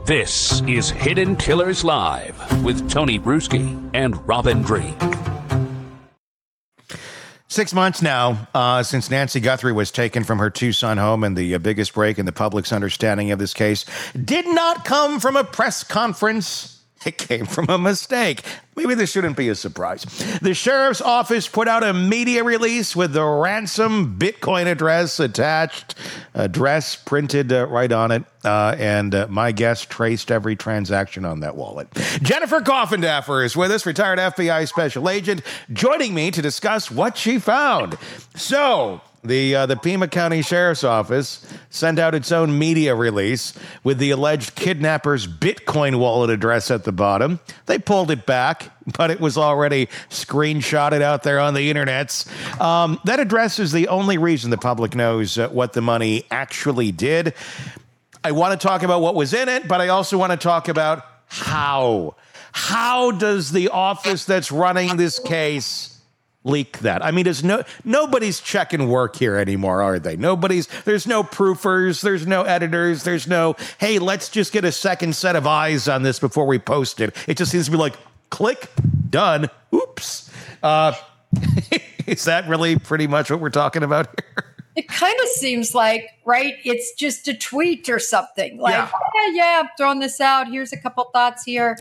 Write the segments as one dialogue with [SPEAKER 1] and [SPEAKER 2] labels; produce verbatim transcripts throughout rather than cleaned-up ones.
[SPEAKER 1] This is Hidden Killers Live with Tony Bruschi and Robin Dreeke.
[SPEAKER 2] Six months now uh, since Nancy Guthrie was taken from her Tucson home, and the uh, biggest break in the public's understanding of this case did not come from a press conference. It came from a mistake. Maybe this shouldn't be a surprise. The sheriff's office put out a media release with the ransom Bitcoin address attached, address printed uh, right on it, uh, and uh, my guest traced every transaction on that wallet. Jennifer Coffindaffer is with us, retired F B I special agent, joining me to discuss what she found. So, The uh, the Pima County Sheriff's Office sent out its own media release with the alleged kidnapper's Bitcoin wallet address at the bottom. They pulled it back, but it was already screenshotted out there on the internets. Um, that address is the only reason the public knows uh, what the money actually did. I want to talk about what was in it, but I also want to talk about how. How does the office that's running this case leak that? I mean, there's no nobody's checking work here anymore, are they? Nobody's, there's no proofers, there's no editors, there's no, hey, let's just get a second set of eyes on this before we post it. It just seems to be like, click, done, oops. Uh, is that really pretty much what we're talking about here?
[SPEAKER 3] It kind of seems like, right, it's just a tweet or something. Like,
[SPEAKER 2] Yeah.
[SPEAKER 3] yeah, yeah, I'm throwing this out. Here's a couple thoughts here.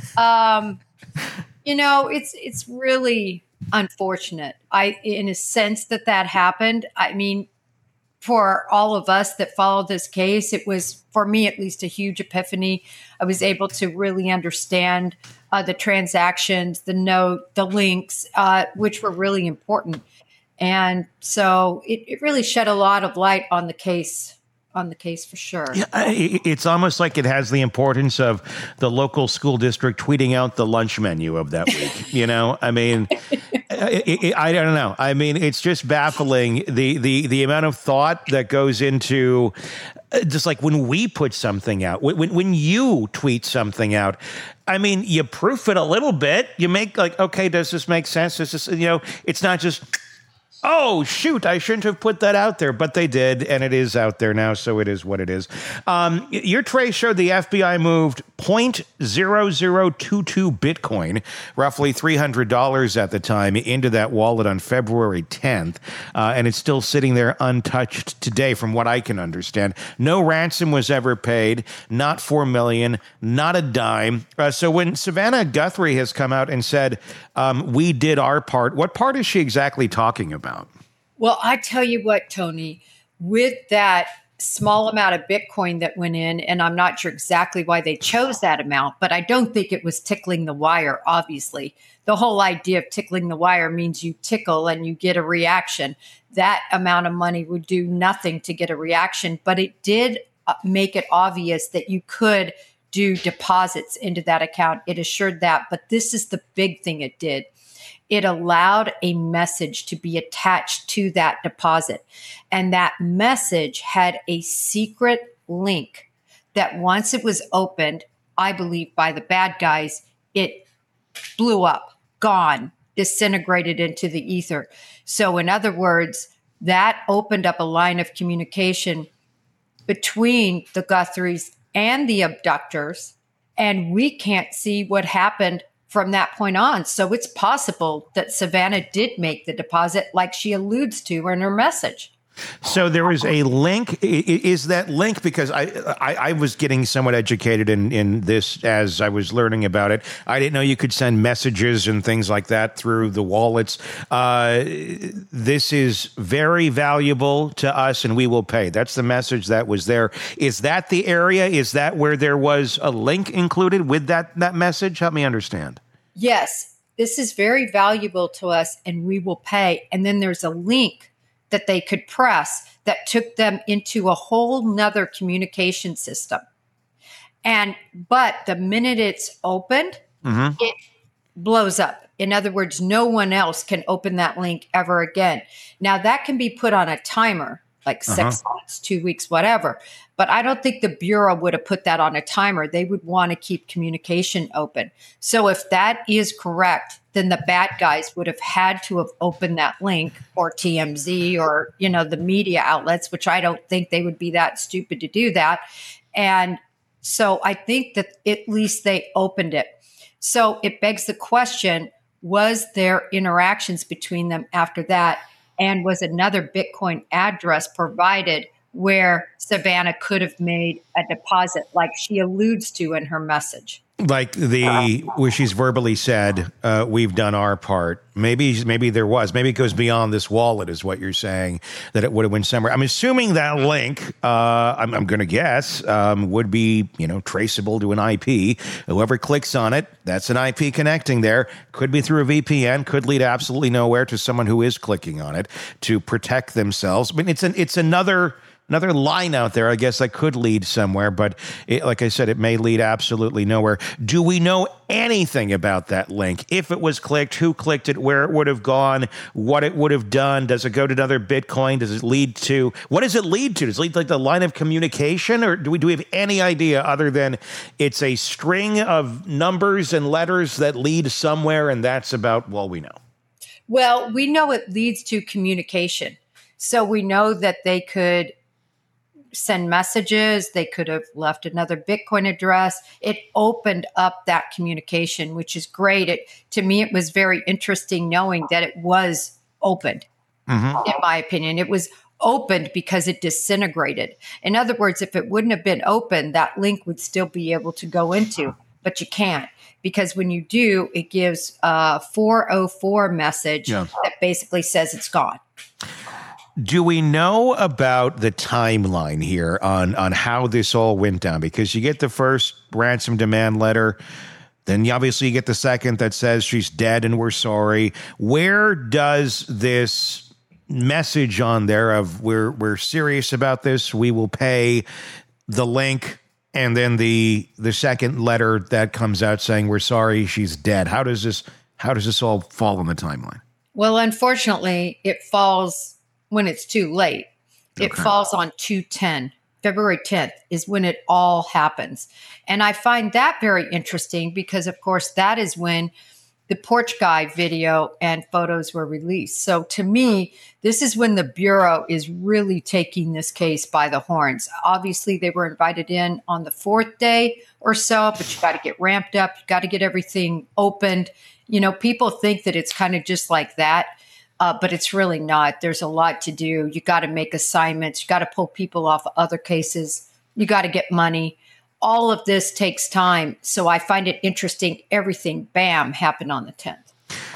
[SPEAKER 3] Um, you know, it's it's really unfortunate. I, in a sense, that that happened. I mean, for all of us that followed this case, it was, for me at least, a huge epiphany. I was able to really understand uh, the transactions, the note, the links, uh, which were really important. And so it, it really shed a lot of light on the case. On the case for sure.
[SPEAKER 2] Yeah, it's almost like it has the importance of the local school district tweeting out the lunch menu of that week. You know, I mean, I, I, I don't know. I mean, it's just baffling the the the amount of thought that goes into just like when we put something out, when when you tweet something out. I mean, you proof it a little bit. You make like, okay, does this make sense? Does this, you know, it's not just, oh, shoot, I shouldn't have put that out there, but they did, and it is out there now, so it is what it is. Um, your trace showed the F B I moved zero point zero zero two two Bitcoin, roughly three hundred dollars at the time, into that wallet on February tenth, uh, and it's still sitting there untouched today, from what I can understand. No ransom was ever paid, not four million dollars, not a dime. Uh, so when Savannah Guthrie has come out and said, um, we did our part, what part is she exactly talking about?
[SPEAKER 3] Well, I tell you what, Tony, with that small amount of Bitcoin that went in, and I'm not sure exactly why they chose that amount, but I don't think it was tickling the wire, obviously. The whole idea of tickling the wire means you tickle and you get a reaction. That amount of money would do nothing to get a reaction, but it did make it obvious that you could do deposits into that account. It assured that, but this is the big thing it did. It allowed a message to be attached to that deposit. And that message had a secret link that once it was opened, I believe by the bad guys, it blew up, gone, disintegrated into the ether. So in other words, that opened up a line of communication between the Guthries and the abductors. And we can't see what happened from that point on. So it's possible that Savannah did make the deposit like she alludes to in her message.
[SPEAKER 2] So there is a link. Is that link, because I, I, I was getting somewhat educated in, in this as I was learning about it. I didn't know you could send messages and things like that through the wallets. Uh, this is very valuable to us and we will pay. That's the message that was there. Is that the area? Is that where there was a link included with that, that message? Help me understand.
[SPEAKER 3] Yes, this is very valuable to us and we will pay. And then there's a link that they could press that took them into a whole nother communication system. And, but the minute it's opened, mm-hmm. it blows up. In other words, no one else can open that link ever again. Now that can be put on a timer, like six uh-huh. months, two weeks, whatever. But I don't think the Bureau would have put that on a timer. They would want to keep communication open. So if that is correct, then the bad guys would have had to have opened that link, or T M Z, or, you know, the media outlets, which I don't think they would be that stupid to do that. And So I think that at least they opened it. So it begs the question, was there interactions between them after that? And was another Bitcoin address provided where Savannah could have made a deposit like she alludes to in her message?
[SPEAKER 2] Like the where she's verbally said, uh, "We've done our part." Maybe, maybe there was. Maybe it goes beyond this wallet, is what you're saying. That it would have went somewhere. I'm assuming that link. Uh, I'm, I'm going to guess um, would be, you know, traceable to an I P. Whoever clicks on it, that's an I P connecting there. Could be through a V P N. Could lead absolutely nowhere to someone who is clicking on it to protect themselves. I mean, it's an it's another. Another line out there, I guess, that could lead somewhere, but it, like I said, it may lead absolutely nowhere. Do we know anything about that link? If it was clicked, who clicked it, where it would have gone, what it would have done? Does it go to another Bitcoin? Does it lead to, what does it lead to? Does it lead to like the line of communication, or do we, do we have any idea other than it's a string of numbers and letters that lead somewhere, and that's about all we know?
[SPEAKER 3] Well, we know it leads to communication. So we know that they could send messages. They could have left another Bitcoin address. It opened up that communication, which is great. It, to me, it was very interesting knowing that it was opened, mm-hmm. in my opinion. It was opened because it disintegrated. In other words, if it wouldn't have been open, that link would still be able to go into, but you can't. Because when you do, it gives a four oh four message yeah. that basically says it's gone.
[SPEAKER 2] Do we know about the timeline here on, on how this all went down? Because you get the first ransom demand letter, then you obviously you get the second that says she's dead and we're sorry. Where does this message on there of we're we're serious about this, we will pay, the link, and then the the second letter that comes out saying we're sorry, she's dead? How does this how does this all fall on the timeline?
[SPEAKER 3] Well, unfortunately, it falls when it's too late. It okay. falls on two ten. February tenth is when it all happens. And I find that very interesting because, of course, that is when the porch guy video and photos were released. So to me, this is when the Bureau is really taking this case by the horns. Obviously, they were invited in on the fourth day or so, but you got to get ramped up. You got to get everything opened. You know, people think that it's kind of just like that. Uh, but it's really not. There's a lot to do. You got to make assignments. You got to pull people off of other cases. You got to get money. All of this takes time. So I find it interesting. Everything, bam, happened on the tenth.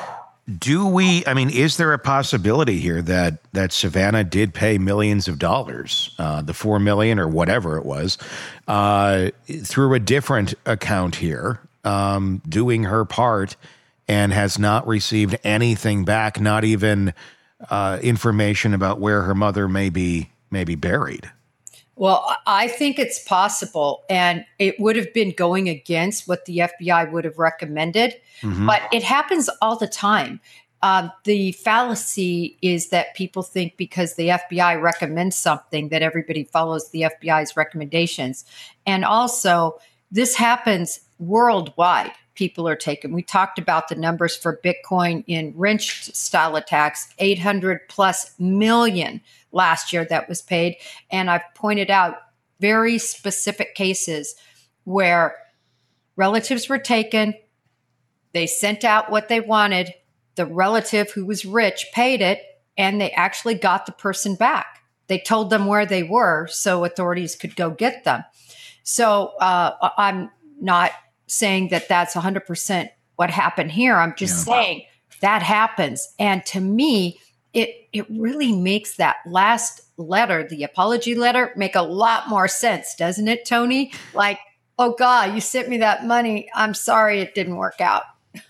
[SPEAKER 2] Do we, I mean, is there a possibility here that that Savannah did pay millions of dollars, uh, the four million or whatever it was, uh, through a different account here, um, doing her part, and has not received anything back, not even uh, information about where her mother may be, may be buried?
[SPEAKER 3] Well, I think it's possible, and it would have been going against what the F B I would have recommended, mm-hmm. but it happens all the time. Um, the fallacy is that people think because the F B I recommends something that everybody follows the F B I's recommendations. And also, this happens worldwide. People are taken. We talked about the numbers for Bitcoin in wrench style attacks, eight hundred plus million last year that was paid. And I've pointed out very specific cases where relatives were taken. They sent out what they wanted. The relative who was rich paid it, and they actually got the person back. They told them where they were so authorities could go get them. So uh, I'm not saying that that's one hundred percent what happened here. I'm just yeah. saying that happens. And to me, it it really makes that last letter, the apology letter, make a lot more sense, doesn't it, Tony? Like, oh God, you sent me that money. I'm sorry it didn't work out.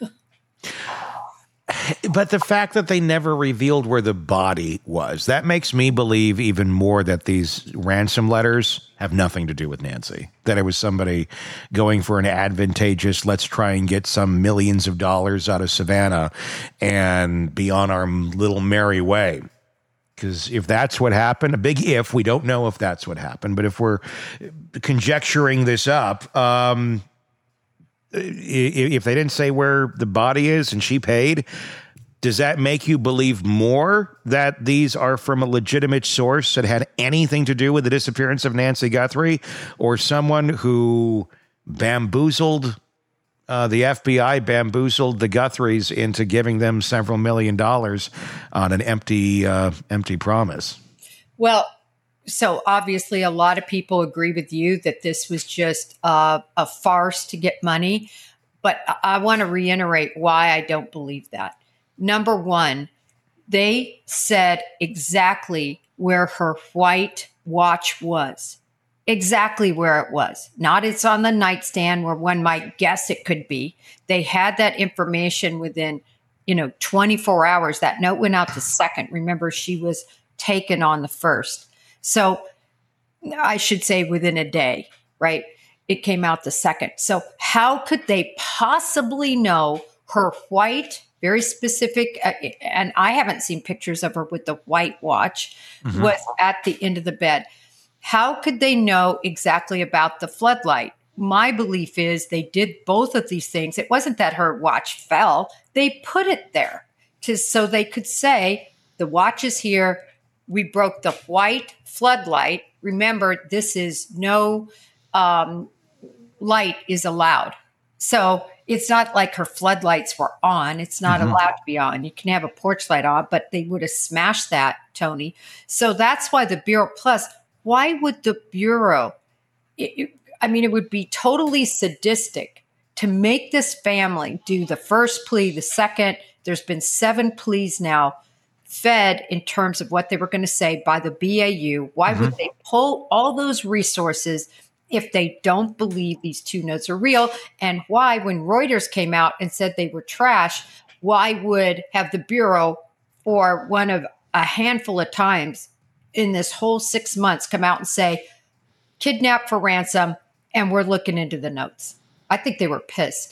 [SPEAKER 2] But the fact that they never revealed where the body was, that makes me believe even more that these ransom letters have nothing to do with Nancy. That it was somebody going for an advantageous, let's try and get some millions of dollars out of Savannah and be on our little merry way. Because if that's what happened, a big if, we don't know if that's what happened, but if we're conjecturing this up, um, if they didn't say where the body is and she paid, Does that make you believe more that these are from a legitimate source that had anything to do with the disappearance of Nancy Guthrie, or someone who bamboozled uh, the F B I, bamboozled the Guthries into giving them several million dollars on an empty, uh, empty promise?
[SPEAKER 3] Well, so obviously a lot of people agree with you that this was just uh, a farce to get money. But I, I want to reiterate why I don't believe that. Number one, they said exactly where her white watch was, exactly where it was. Not it's on the nightstand where one might guess it could be. They had that information within, you know, twenty-four hours. That note went out the second. Remember, she was taken on the first. So I should say within a day, right? It came out the second. So how could they possibly know her white, very specific, uh, and I haven't seen pictures of her with the white watch, mm-hmm. was at the end of the bed? How could they know exactly about the floodlight? My belief is they did both of these things. It wasn't that her watch fell. They put it there to, so they could say, the watch is here. We broke the white floodlight. Remember, this is no um, light is allowed. So it's not like her floodlights were on. It's not mm-hmm. allowed to be on. You can have a porch light on, but they would have smashed that, Tony. So that's why the Bureau, plus, why would the Bureau, it, it, I mean, it would be totally sadistic to make this family do the first plea, the second. There's been seven pleas now fed in terms of what they were going to say by the B A U. Why mm-hmm. would they pull all those resources if they don't believe these two notes are real? And why, when Reuters came out and said they were trash, why would have the Bureau, for one of a handful of times in this whole six months, come out and say, kidnapped for ransom, and we're looking into the notes? I think they were pissed.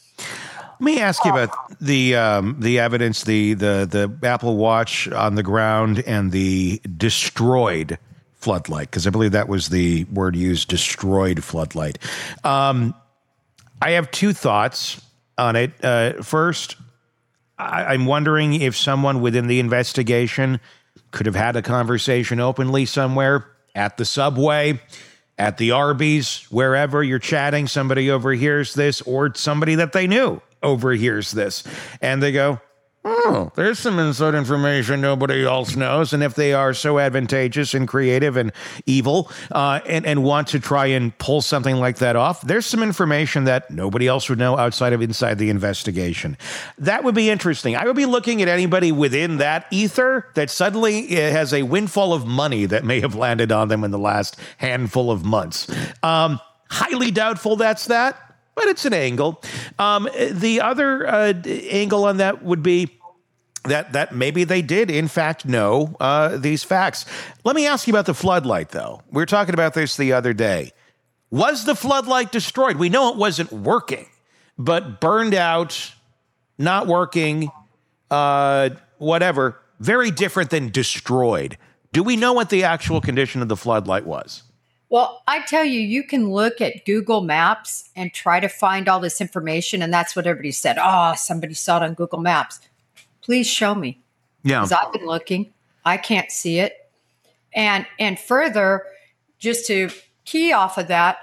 [SPEAKER 2] Let me ask you about the um, the evidence, the, the the Apple Watch on the ground and the destroyed floodlight, because I believe that was the word used, destroyed floodlight. Um, I have two thoughts on it. Uh, first, I, I'm wondering if someone within the investigation could have had a conversation openly somewhere, at the subway, at the Arby's, wherever you're chatting, somebody overhears this, or somebody that they knew overhears this, and they go, oh, there's some inside information nobody else knows. And if they are so advantageous and creative and evil uh, and, and want to try and pull something like that off, there's some information that nobody else would know outside of inside the investigation. That would be interesting. I would be looking at anybody within that ether that suddenly has a windfall of money that may have landed on them in the last handful of months. Um, highly doubtful that's that. But it's an angle. Um, the other uh, angle on that would be that that maybe they did, in fact, know uh, these facts. Let me ask you about the floodlight, though. We were talking about this the other day. Was the floodlight destroyed? We know it wasn't working, but burned out, not working, uh, whatever. Very different than destroyed. Do we know what the actual condition of the floodlight was?
[SPEAKER 3] Well, I tell you, you can look at Google Maps and try to find all this information. And that's what everybody said. Oh, somebody saw it on Google Maps. Please show me. Yeah. Because I've been looking. I can't see it. And and further, just to key off of that,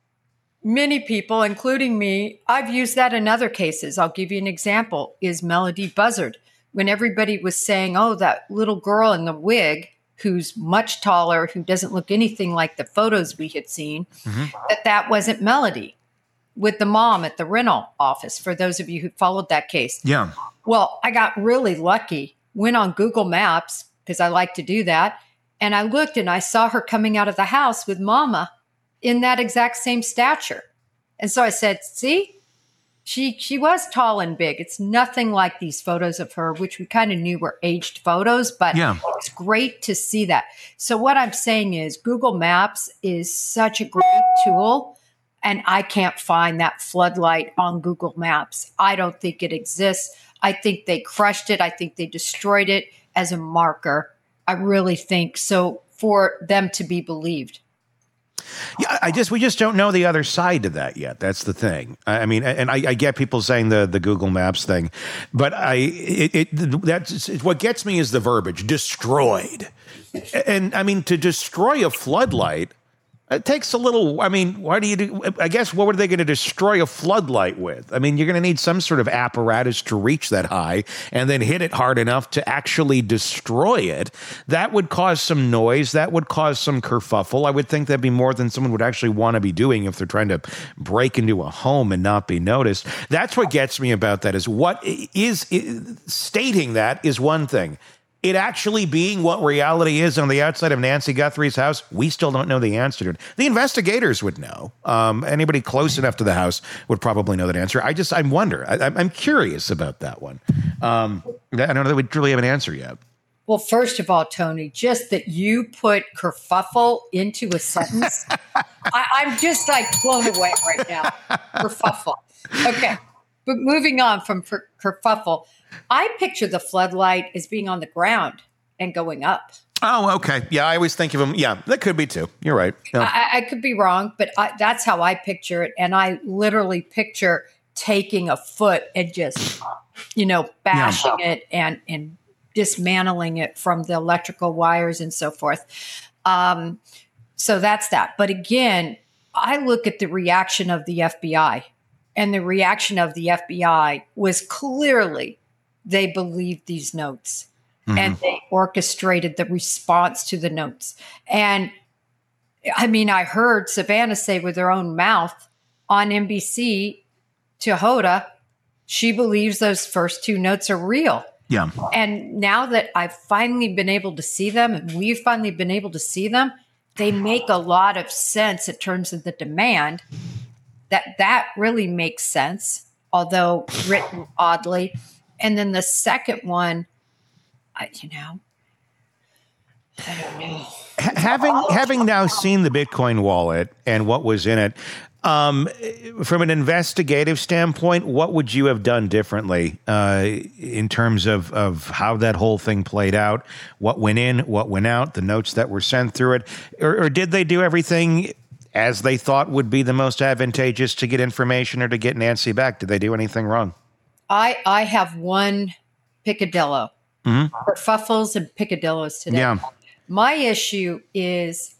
[SPEAKER 3] many people, including me, I've used that in other cases. I'll give you an example, is Melody Buzzard. When everybody was saying, oh, that little girl in the wig, who's much taller, who doesn't look anything like the photos we had seen, mm-hmm. that that wasn't Melody with the mom at the rental office, for those of you who followed that case.
[SPEAKER 2] Yeah.
[SPEAKER 3] Well, I got really lucky, went on Google Maps, because I like to do that, and I looked and I saw her coming out of the house with Mama in that exact same stature. And so I said, see? She she was tall and big. It's nothing like these photos of her, which we kind of knew were aged photos, but yeah. It's great to see that. So what I'm saying is Google Maps is such a great tool, and I can't find that floodlight on Google Maps. I don't think it exists. I think they crushed it. I think they destroyed it as a marker. I really think so, for them to be believed.
[SPEAKER 2] Yeah, I just we just don't know the other side to that yet. That's the thing. I I mean, and I, I get people saying the the Google Maps thing, but I it, it that's what gets me is the verbiage destroyed, and I mean to destroy a floodlight. It takes a little, I mean, why do you do, I guess, what were they going to destroy a floodlight with? I mean, you're going to need some sort of apparatus to reach that high and then hit it hard enough to actually destroy it. That would cause some noise. That would cause some kerfuffle. I would think that'd be more than someone would actually want to be doing if they're trying to break into a home and not be noticed. That's what gets me about that is what is, is stating that is one thing. It actually being what reality is on the outside of Nancy Guthrie's house, we still don't know the answer to it. The investigators would know. Um, anybody close enough to the house would probably know that answer. I just, I wonder. I, I'm curious about that one. Um, I don't know that we truly have an answer yet.
[SPEAKER 3] Well, first of all, Tony, just that you put kerfuffle into a sentence, I, I'm just like blown away right now. Kerfuffle. Okay. But moving on from fer- kerfuffle, I picture the floodlight as being on the ground and going up.
[SPEAKER 2] Oh, okay. Yeah, I always think of them. Yeah, that could be too. You're right. Yeah.
[SPEAKER 3] I, I could be wrong, but I, that's how I picture it. And I literally picture taking a foot and just, you know, bashing yeah. it and, and dismantling it from the electrical wires and so forth. Um, so that's that. But again, I look at the reaction of the F B I, and the reaction of the F B I was clearly they believed these notes mm-hmm. and they orchestrated the response to the notes. And I mean, I heard Savannah say with her own mouth on N B C to Hoda, she believes those first two notes are real.
[SPEAKER 2] Yeah.
[SPEAKER 3] And now that I've finally been able to see them and we've finally been able to see them, they make a lot of sense in terms of the demand. That that really makes sense, although written oddly. And then the second one, I, you know, I don't know.
[SPEAKER 2] Having having now seen the Bitcoin wallet and what was in it, um, from an investigative standpoint, what would you have done differently uh, in terms of, of how that whole thing played out? What went in, what went out, the notes that were sent through it? Or, or did they do everything as they thought would be the most advantageous to get information or to get Nancy back? Did they do anything wrong?
[SPEAKER 3] I I have one picadillo, mm-hmm. kerfuffles and picadillos today.
[SPEAKER 2] Yeah.
[SPEAKER 3] My issue is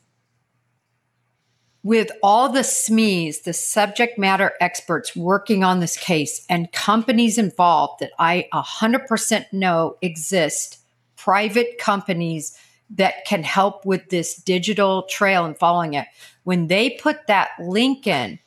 [SPEAKER 3] with all the S M Es, the subject matter experts working on this case and companies involved that I one hundred percent know exist, private companies that can help with this digital trail and following it. When they put that link in,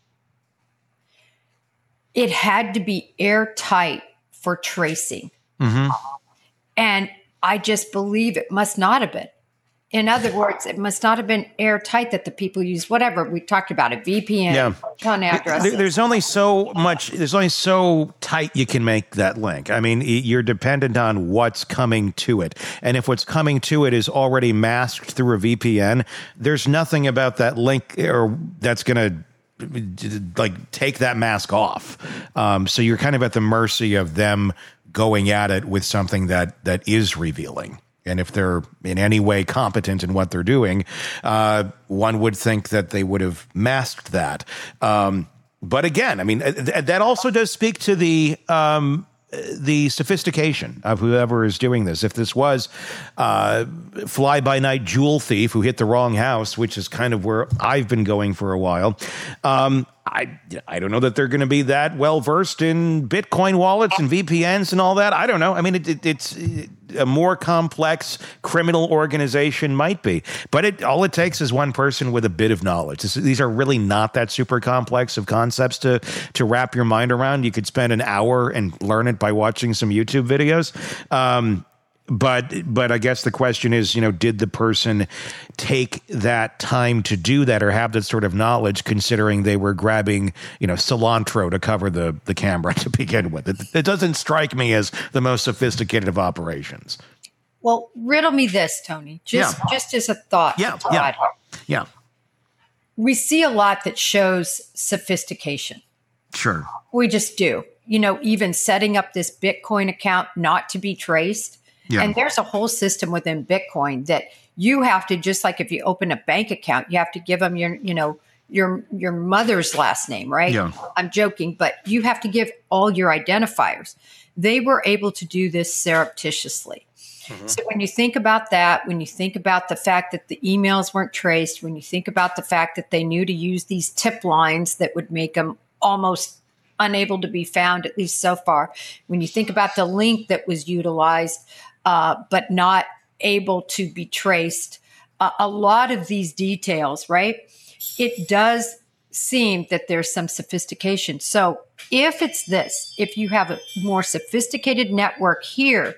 [SPEAKER 3] it had to be airtight for tracing. Mm-hmm. And I just believe it must not have been. In other words, it must not have been airtight that the people use whatever we talked about, a V P N,
[SPEAKER 2] yeah.
[SPEAKER 3] ton addresses.
[SPEAKER 2] There's only so much, there's only so tight you can make that link. I mean, you're dependent on what's coming to it. And if what's coming to it is already masked through a V P N, there's nothing about that link or that's going to like take that mask off. Um, so you're kind of at the mercy of them going at it with something that that is revealing. And if they're in any way competent in what they're doing, uh, one would think that they would have masked that. Um, but again, I mean, th- that also does speak to the um, the sophistication of whoever is doing this. If this was uh, fly-by-night jewel thief who hit the wrong house, which is kind of where I've been going for a while, um, I I don't know that they're going to be that well-versed in Bitcoin wallets and V P Ns and all that. I don't know. I mean, it, it, it's a more complex criminal organization might be. But it all it takes is one person with a bit of knowledge. This, these are really not that super complex of concepts to, to wrap your mind around. You could spend an hour and learn it by watching some YouTube videos. Um But but I guess the question is, you know, did the person take that time to do that or have that sort of knowledge, considering they were grabbing, you know, cilantro to cover the, the camera to begin with? It, it doesn't strike me as the most sophisticated of operations.
[SPEAKER 3] Well, riddle me this, Tony, just,
[SPEAKER 2] yeah.
[SPEAKER 3] just as a thought.
[SPEAKER 2] Yeah,
[SPEAKER 3] thought.
[SPEAKER 2] yeah, yeah.
[SPEAKER 3] We see a lot that shows sophistication.
[SPEAKER 2] Sure.
[SPEAKER 3] We just do. You know, even setting up this Bitcoin account not to be traced. Yeah. And there's a whole system within Bitcoin that You have to, just like if you open a bank account, you have to give them your, you know, your your mother's last name, right?
[SPEAKER 2] Yeah.
[SPEAKER 3] I'm joking, but you have to give all your identifiers. They were able to do this surreptitiously. Mm-hmm. So when you think about that, when you think about the fact that the emails weren't traced, when you think about the fact that they knew to use these tip lines that would make them almost unable to be found, at least so far, when you think about the link that was utilized, uh, but not able to be traced, uh, a lot of these details, right? It does seem that there's some sophistication. So if it's this, if you have a more sophisticated network here,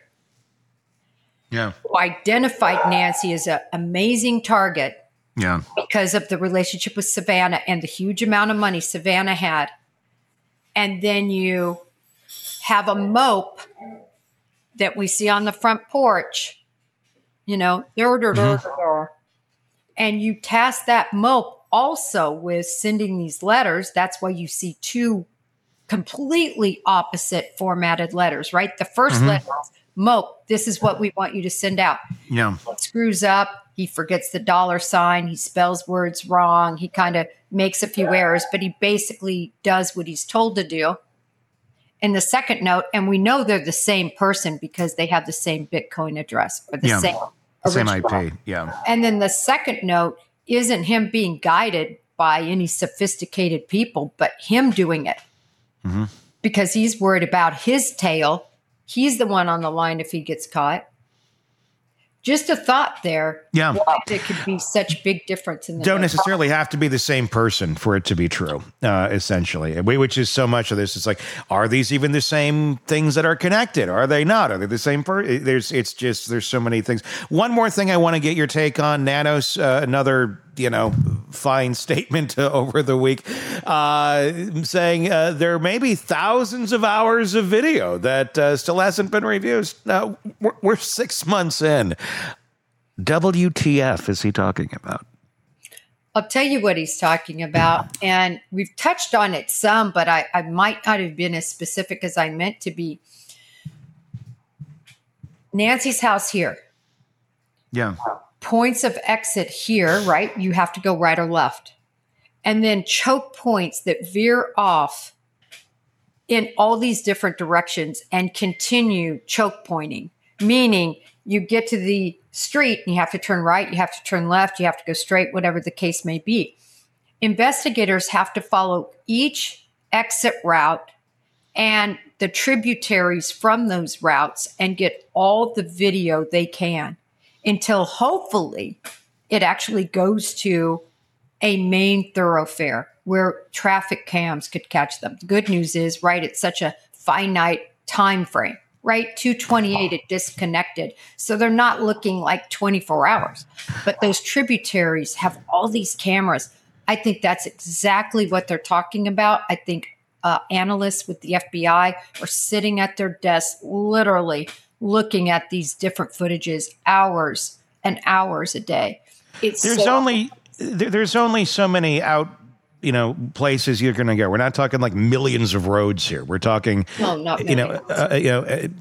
[SPEAKER 2] yeah,
[SPEAKER 3] who identified Nancy as an amazing target,
[SPEAKER 2] yeah,
[SPEAKER 3] because of the relationship with Savannah and the huge amount of money Savannah had, and then you have a mope that we see on the front porch, you know, dur, dur, dur, dur, dur, and you task that mope also with sending these letters. That's why you see two completely opposite formatted letters, right? The first
[SPEAKER 2] Mm-hmm.
[SPEAKER 3] letter is mope. This is what we want you to send out.
[SPEAKER 2] Yeah.
[SPEAKER 3] He screws up. He forgets the dollar sign. He spells words wrong. He kind of makes a few errors, but he basically does what he's told to do. In the second note, and we know they're the same person because they have the same Bitcoin address or the
[SPEAKER 2] Yeah.
[SPEAKER 3] same
[SPEAKER 2] Same I
[SPEAKER 3] original.
[SPEAKER 2] P. Yeah.
[SPEAKER 3] And then the second note isn't him being guided by any sophisticated people, but him doing it
[SPEAKER 2] Mm-hmm.
[SPEAKER 3] because he's worried about his tail. He's the one on the line if he gets caught. Just a thought there.
[SPEAKER 2] Yeah.
[SPEAKER 3] Why there could be such big difference in the
[SPEAKER 2] Don't necessarily have to be the same person for it to be true, uh, essentially, which is so much of this. It's like, are these even the same things that are connected? Are they not? Are they the same person? There's, it's just, there's so many things. One more thing I want to get your take on, Nanos, uh, another, you know, fine statement uh, over the week, uh, saying uh, there may be thousands of hours of video that uh, still hasn't been reviewed. Uh, we're, we're six months in. W T F is he talking about?
[SPEAKER 3] I'll tell you what he's talking about. And we've touched on it some, but I, I might not have been as specific as I meant to be. Nancy's house here.
[SPEAKER 2] Yeah.
[SPEAKER 3] Points of exit here, right? You have to go right or left. And then choke points that veer off in all these different directions and continue choke pointing, meaning you get to the street and you have to turn right, you have to turn left, you have to go straight, whatever the case may be. Investigators have to follow each exit route and the tributaries from those routes and get all the video they can until hopefully it actually goes to a main thoroughfare where traffic cams could catch them. The good news is, right, it's such a finite time frame, right? two twenty-eight, it disconnected. So they're not looking like twenty-four hours. But those tributaries have all these cameras. I think that's exactly what they're talking about. I think uh, analysts with the F B I are sitting at their desks literally looking at these different footages hours and hours a day. It's
[SPEAKER 2] There's
[SPEAKER 3] so-
[SPEAKER 2] only there, there's only so many out, you know, places you're going to go. We're not talking like millions of roads here. We're talking,
[SPEAKER 3] No, not
[SPEAKER 2] you know,
[SPEAKER 3] millions.
[SPEAKER 2] uh, you know, uh,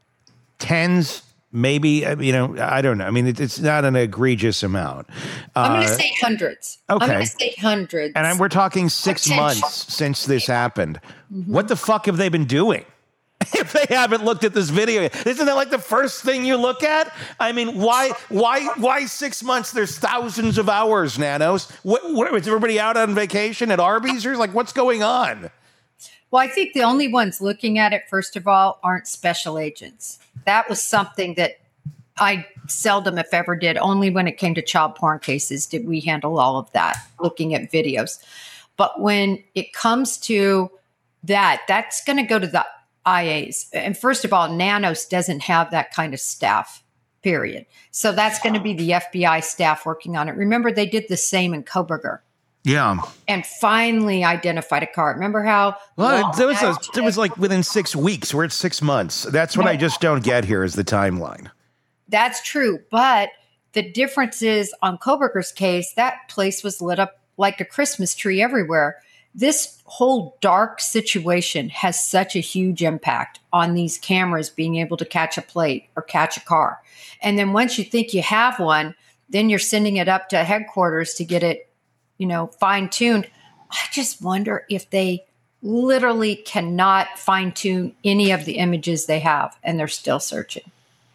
[SPEAKER 2] tens, maybe. uh, You know, I don't know. I mean, it, it's not an egregious amount. Uh,
[SPEAKER 3] I'm going to say hundreds.
[SPEAKER 2] okay.
[SPEAKER 3] I'm going to say hundreds.
[SPEAKER 2] and I'm, we're talking six
[SPEAKER 3] Potential.
[SPEAKER 2] months since this happened. What the fuck have they been doing? If they haven't looked at this video, isn't that like the first thing you look at? I mean, why, why, why six months? There's thousands of hours, Nanos. What, what is everybody out on vacation at Arby's or like what's going on?
[SPEAKER 3] Well, I think the only ones looking at it, first of all, aren't special agents. That was something that I seldom, if ever, did. Only when it came to child porn cases did we handle all of that, looking at videos. But when it comes to that, that's going to go to the I As. And first of all, Nanos doesn't have that kind of staff, period. So that's going to be the F B I staff working on it. Remember, they did the same in Koberger
[SPEAKER 2] Yeah.
[SPEAKER 3] and finally identified a car. Remember how?
[SPEAKER 2] Well,
[SPEAKER 3] long
[SPEAKER 2] there was a,
[SPEAKER 3] that
[SPEAKER 2] there was
[SPEAKER 3] took?
[SPEAKER 2] like within six weeks. We're at six months. That's what I just don't get here is the timeline.
[SPEAKER 3] That's true. But the difference is on Koberger's case, that place was lit up like a Christmas tree everywhere. This whole dark situation has such a huge impact on these cameras being able to catch a plate or catch a car. And then once you think you have one, then you're sending it up to headquarters to get it, you know, fine tuned. I just wonder if they literally cannot fine tune any of the images they have, and they're still searching.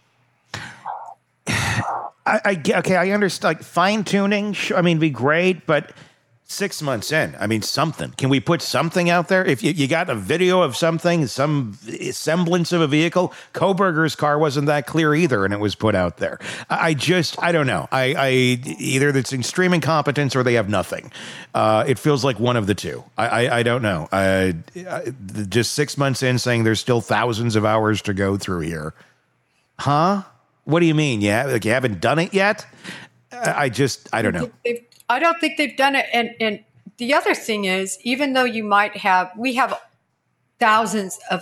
[SPEAKER 2] I, I okay, I understand. Like fine tuning, I mean, be great, but six months in, I mean, something. Can we put something out there? If you, you got a video of something, some semblance of a vehicle, Kohberger's car wasn't that clear either, and it was put out there. I, I just, I don't know. I, I either it's extreme incompetence or they have nothing. Uh, it feels like one of the two. I, I, I don't know. I, I, just six months in, saying there's still thousands of hours to go through here, huh? What do you mean? Yeah, like you haven't done it yet? I just, I don't know.
[SPEAKER 3] They've, I don't think they've done it. And, and the other thing is, even though you might have, we have thousands of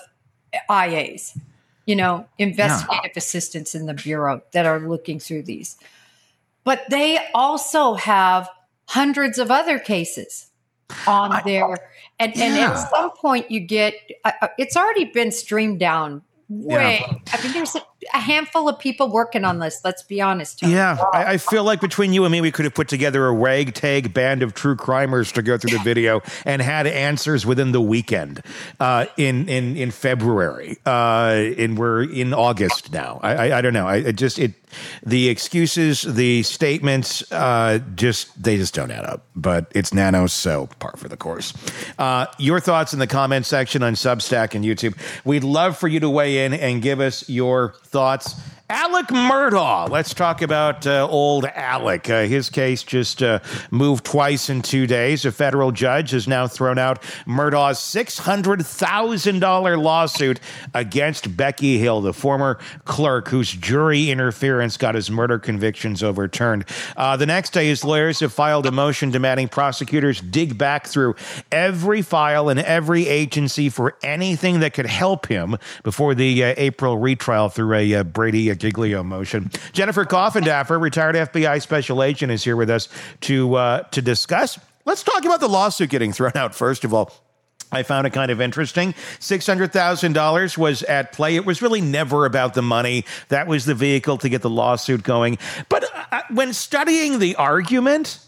[SPEAKER 3] I As, you know, investigative yeah. assistants in the Bureau that are looking through these. But they also have hundreds of other cases on I, there. And, yeah. and at some point you get, uh, it's already been streamed down way. Yeah. I mean, there's a, a handful of people working on this. Let's be honest. Tony.
[SPEAKER 2] Yeah, I, I feel like between you and me, we could have put together a ragtag band of true crimers to go through the video and had answers within the weekend uh, in in in February. Uh, and we're in August now. I I, I don't know. I, I just it the excuses, the statements, uh, just they just don't add up. But it's Nano, so par for the course. Uh, your thoughts in the comment section on Substack and YouTube. We'd love for you to weigh in and give us your thoughts. Alec Murdaugh. Let's talk about uh, old Alec. Uh, his case just uh, moved twice in two days. A federal judge has now thrown out Murdaugh's six hundred thousand dollars lawsuit against Becky Hill, the former clerk whose jury interference got his murder convictions overturned. Uh, the next day, his lawyers have filed a motion demanding prosecutors dig back through every file and every agency for anything that could help him before the uh, April retrial through a uh, Brady Giglio motion. Jennifer Coffindaffer, retired F B I special agent, is here with us to uh, to discuss. Let's talk about the lawsuit getting thrown out, first of all. I found it kind of interesting. six hundred thousand dollars was at play. It was really never about the money. That was the vehicle to get the lawsuit going. But uh, when studying the argument,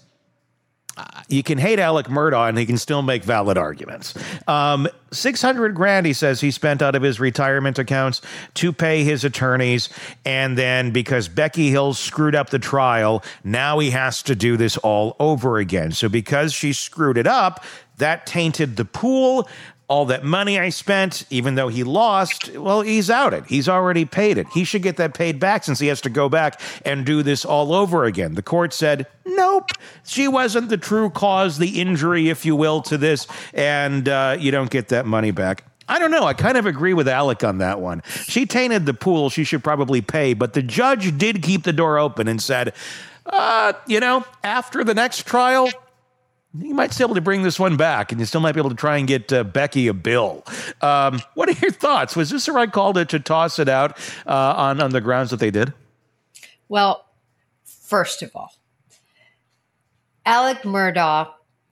[SPEAKER 2] Uh, you can hate Alec Murdaugh and he can still make valid arguments. Um, six hundred grand, he says, he spent out of his retirement accounts to pay his attorneys. And then because Becky Hill screwed up the trial, now he has to do this all over again. So because she screwed it up, that tainted the pool. All that money I spent, even though he lost, well, he's out it. He's already paid it. He should get that paid back since he has to go back and do this all over again. The court said, nope, she wasn't the true cause, the injury, if you will, to this, and uh, you don't get that money back. I don't know. I kind of agree with Alec on that one. She tainted the pool. She should probably pay, but the judge did keep the door open and said, uh, you know, after the next trial, you might still be able to bring this one back, and you still might be able to try and get uh, Becky a bill. Um, what are your thoughts? Was this the right call to, to toss it out uh, on, on the grounds that they did?
[SPEAKER 3] Well, first of all, Alec Murdaugh,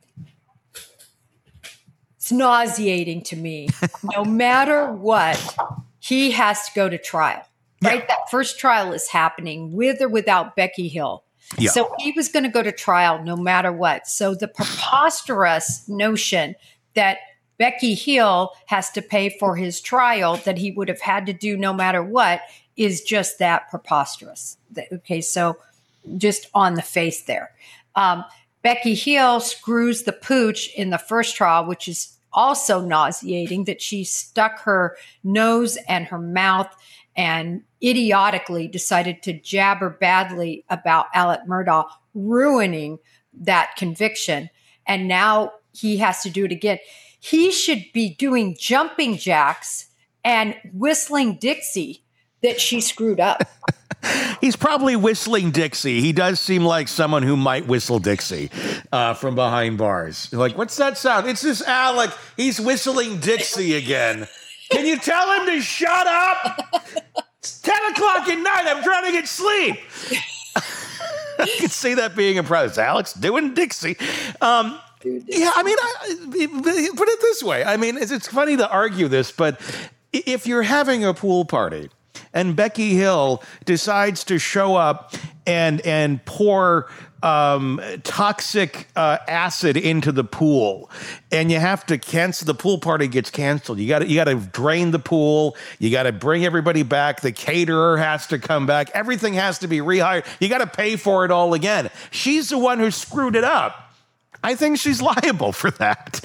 [SPEAKER 3] it's nauseating to me. No matter what, he has to go to trial, right? Yeah. That first trial is happening with or without Becky Hill. Yeah. So he was going to go to trial no matter what. So the preposterous notion that Becky Hill has to pay for his trial that he would have had to do no matter what is just that preposterous. Okay, so just on the face there. Um, Becky Hill screws the pooch in the first trial, which is also nauseating, that she stuck her nose and her mouth and idiotically decided to jabber badly about Alec Murdaugh, ruining that conviction. And now he has to do it again. He should be doing jumping jacks and whistling Dixie that she screwed up.
[SPEAKER 2] He's probably whistling Dixie. He does seem like someone who might whistle Dixie uh, from behind bars. Like, what's that sound? It's this Alec. He's whistling Dixie again. Can you tell him to shut up? It's ten o'clock at night. I'm trying to get sleep. I can see that being a problem. Alex doing Dixie. Um, yeah, I mean, I, put it this way. I mean, it's, it's funny to argue this, but if you're having a pool party and Becky Hill decides to show up and and pour um, toxic uh, acid into the pool, and you have to cancel. The pool party gets canceled. You got to you got to drain the pool. You got to bring everybody back. The caterer has to come back. Everything has to be rehired. You got to pay for it all again. She's the one who screwed it up. I think she's liable for that.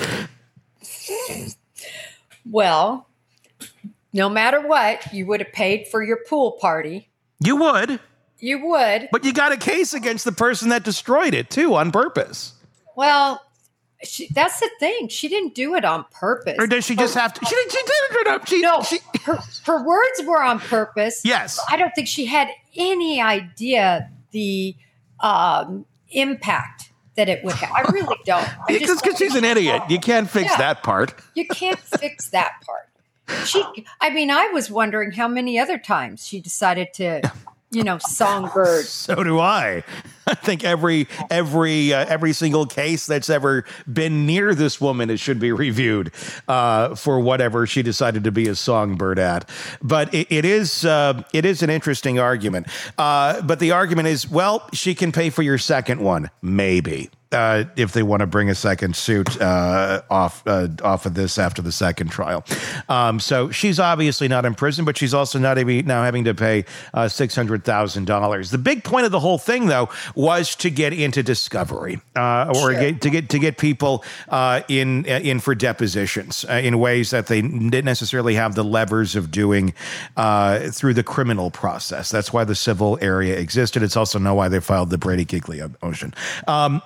[SPEAKER 3] Well, no matter what, you would have paid for your pool party.
[SPEAKER 2] You would.
[SPEAKER 3] You would.
[SPEAKER 2] But you got a case against the person that destroyed it, too, on purpose.
[SPEAKER 3] Well, she, that's the thing. She didn't do it on purpose.
[SPEAKER 2] Or does she just have to? She, she did it. She,
[SPEAKER 3] no,
[SPEAKER 2] she,
[SPEAKER 3] her, her words were on purpose.
[SPEAKER 2] Yes.
[SPEAKER 3] I don't think she had any idea the um, impact that it would have. I really don't.
[SPEAKER 2] Because she's an idiot. You can't fix yeah, that part.
[SPEAKER 3] You can't fix that part. She, I mean, I was wondering how many other times she decided to, you know, songbird.
[SPEAKER 2] So do I. I think every every uh, every single case that's ever been near this woman, it should be reviewed uh, for whatever she decided to be a songbird at. But it, it is uh, it is an interesting argument. Uh, but the argument is, well, she can pay for your second one, maybe. Uh, if they want to bring a second suit uh, off uh, off of this after the second trial. Um, so she's obviously not in prison, but she's also not even now having to pay uh, six hundred thousand dollars. The big point of the whole thing, though, was to get into discovery uh, or
[SPEAKER 3] sure.
[SPEAKER 2] get, to get to get people uh, in in for depositions uh, in ways that they didn't necessarily have the levers of doing uh, through the criminal process. That's why the civil area existed. It's also know why they filed the Brady-Giglio motion. Um,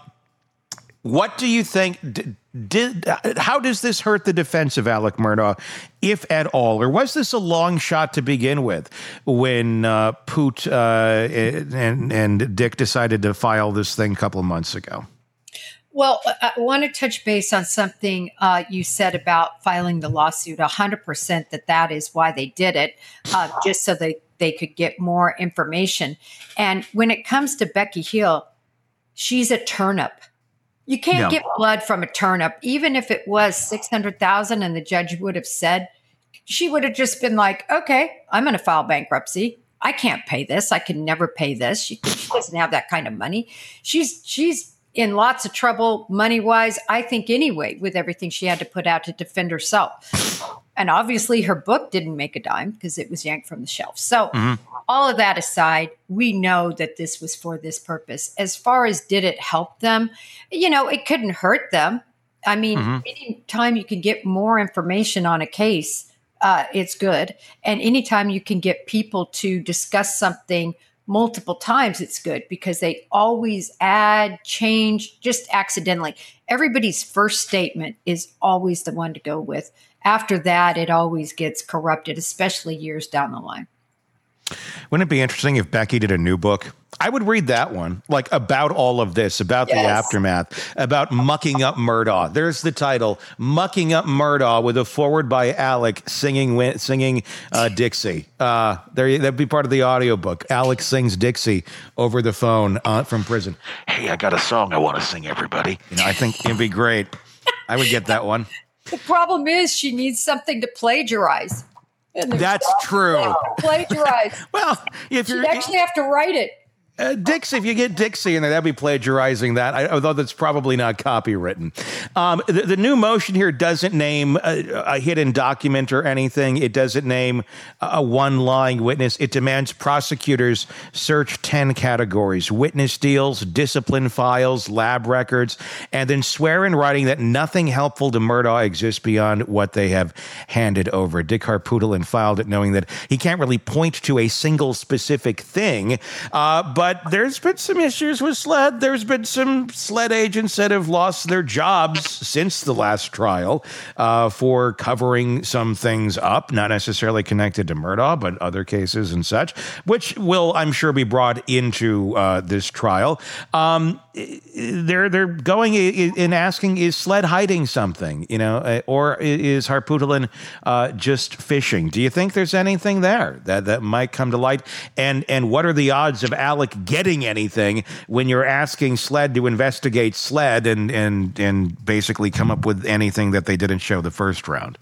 [SPEAKER 2] What do you think, did, did, how does this hurt the defense of Alec Murdaugh, if at all? Or was this a long shot to begin with when uh, Poot uh, and, and Dick decided to file this thing a couple of months ago?
[SPEAKER 3] Well, I want to touch base on something uh, you said about filing the lawsuit. one hundred percent that that is why they did it, uh, just so they, they could get more information. And when it comes to Becky Hill, she's a turnip. You can't
[SPEAKER 2] no.
[SPEAKER 3] get blood from a turnip, even if it was six hundred thousand dollars and the judge would have said, she would have just been like, okay, I'm going to file bankruptcy. I can't pay this. I can never pay this. She, she doesn't have that kind of money. She's, she's in lots of trouble money-wise, I think anyway, with everything she had to put out to defend herself. And obviously her book didn't make a dime because it was yanked from the shelf. So mm-hmm. all of that aside, we know that this was for this purpose. As far as did it help them, you know, it couldn't hurt them. I mean, mm-hmm. anytime you can get more information on a case, uh, it's good. And anytime you can get people to discuss something multiple times, it's good because they always add, change, just accidentally. Everybody's first statement is always the one to go with. After that, it always gets corrupted, especially years down the line.
[SPEAKER 2] Wouldn't it be interesting if Becky did a new book? I would read that one, like about all of this, about yes. the aftermath, about mucking up Murdaugh. There's the title, Mucking Up Murdaugh, with a foreword by Alec singing singing uh, Dixie. Uh, there, that'd be part of the audiobook. Alec sings Dixie over the phone uh, from prison. Hey, I got a song I want to sing, everybody. You know, I think it'd be great. I would get that one.
[SPEAKER 3] The problem is she needs something to plagiarize.
[SPEAKER 2] That's true.
[SPEAKER 3] Plagiarize.
[SPEAKER 2] Well, if you
[SPEAKER 3] actually have to write it.
[SPEAKER 2] Uh, Dixie, if you get Dixie in there, that'd be plagiarizing that, I, although that's probably not copywritten. Um, the, the new motion here doesn't name a, a hidden document or anything. It doesn't name a one lying witness. It demands prosecutors search ten categories: witness deals, discipline files, lab records, and then swear in writing that nothing helpful to Murdaugh exists beyond what they have handed over. Dick Harpootlian filed it knowing that he can't really point to a single specific thing, uh, but But there's been some issues with SLED. There's been some SLED agents that have lost their jobs since the last trial uh, for covering some things up, not necessarily connected to Murdaugh, but other cases and such, which will, I'm sure, be brought into uh, this trial. Um, they're they're going in asking, is SLED hiding something, you know, or is Harpootlian uh, just fishing? Do you think there's anything there that, that might come to light? And and what are the odds of Alec getting anything when you're asking SLED to investigate SLED and and and basically come up with anything that they didn't show the first round?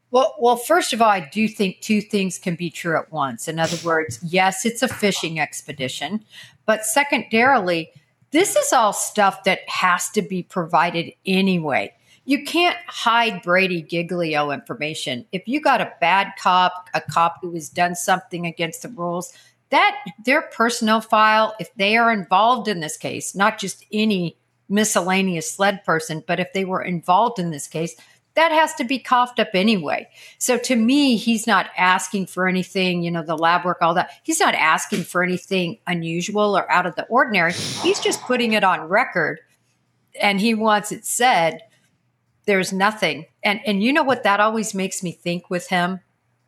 [SPEAKER 3] Well, well, first of all, I do think two things can be true at once. In other words, yes, it's a fishing expedition, but secondarily, this is all stuff that has to be provided anyway. You can't hide Brady Giglio information. If you got a bad cop, a cop who has done something against the rules, that their personnel file, if they are involved in this case, not just any miscellaneous sled person, but if they were involved in this case, that has to be coughed up anyway. So to me, he's not asking for anything, you know, the lab work, all that. He's not asking for anything unusual or out of the ordinary. He's just putting it on record, and he wants it said. There's nothing. And and you know what that always makes me think with him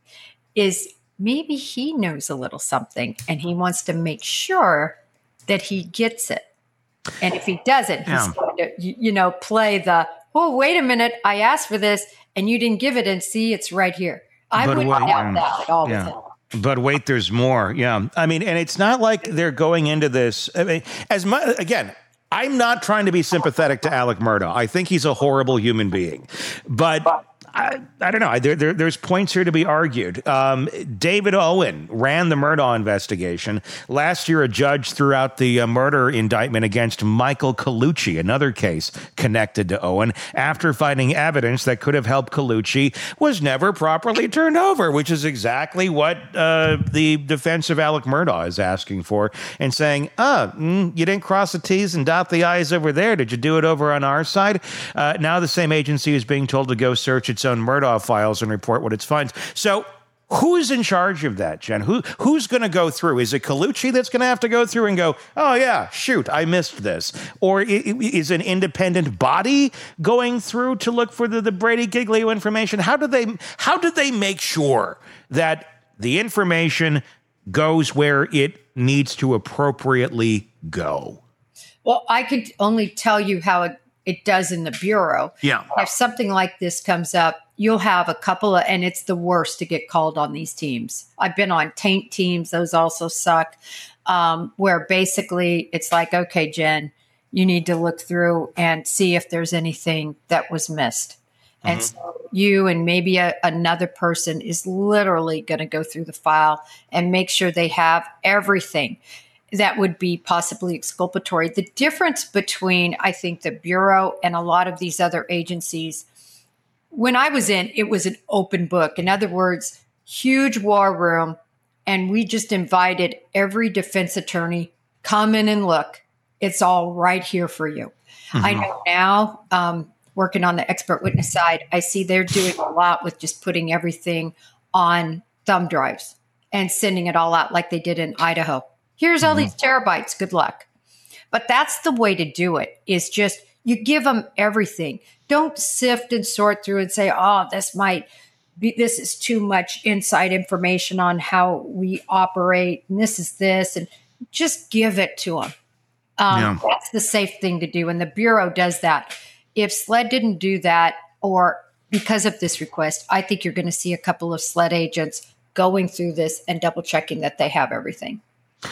[SPEAKER 3] is maybe he knows a little something and he wants to make sure that he gets it. And if he doesn't, yeah. he's going to, you know, play the, oh, wait a minute, I asked for this and you didn't give it, and see, it's right here. I
[SPEAKER 2] but
[SPEAKER 3] wouldn't
[SPEAKER 2] wait,
[SPEAKER 3] doubt
[SPEAKER 2] um,
[SPEAKER 3] that at all
[SPEAKER 2] yeah.
[SPEAKER 3] with him.
[SPEAKER 2] But wait, there's more. Yeah. I mean, and it's not like they're going into this. I mean, as much, again, I'm not trying to be sympathetic to Alec Murdaugh. I think he's a horrible human being. But I, I don't know. There, there, there's points here to be argued. Um, David Owen ran the Murdaugh investigation. Last year, a judge threw out the uh, murder indictment against Michael Colucci, another case connected to Owen, after finding evidence that could have helped Colucci was never properly turned over, which is exactly what uh, the defense of Alec Murdaugh is asking for, and saying, oh, mm, you didn't cross the T's and dot the I's over there. Did you do it over on our side? Uh, now the same agency is being told to go search its own Murdaugh files and report what it finds. So who's in charge of that, Jen? Who Who's going to go through? Is it Colucci that's going to have to go through and go, oh, yeah, shoot, I missed this? Or is an independent body going through to look for the, the Brady Giglio information? How do they, how do they make sure that the information goes where it needs to appropriately go?
[SPEAKER 3] Well, I can only tell you how it, it does in the Bureau.
[SPEAKER 2] Yeah.
[SPEAKER 3] If something like this comes up, you'll have a couple of, and it's the worst to get called on these teams. I've been on taint teams. Those also suck, um, where basically it's like, okay, Jen, you need to look through and see if there's anything that was missed. Mm-hmm. And so you and maybe a, another person is literally going to go through the file and make sure they have everything that would be possibly exculpatory. The difference between, I think, the Bureau and a lot of these other agencies, when I was in, it was an open book. In other words, huge war room, and we just invited every defense attorney, come in and look. It's all right here for you. Mm-hmm. I know now, um, working on the expert witness side, I see they're doing a lot with just putting everything on thumb drives and sending it all out like they did in Idaho. Here's all mm-hmm. these terabytes. Good luck. But that's the way to do it, is just you give them everything. Don't sift and sort through and say, oh, this might be, this is too much inside information on how we operate. And this is this. And just give it to them. Um, yeah. That's the safe thing to do. And the Bureau does that. If SLED didn't do that, or because of this request, I think you're going to see a couple of SLED agents going through this and double checking that they have everything.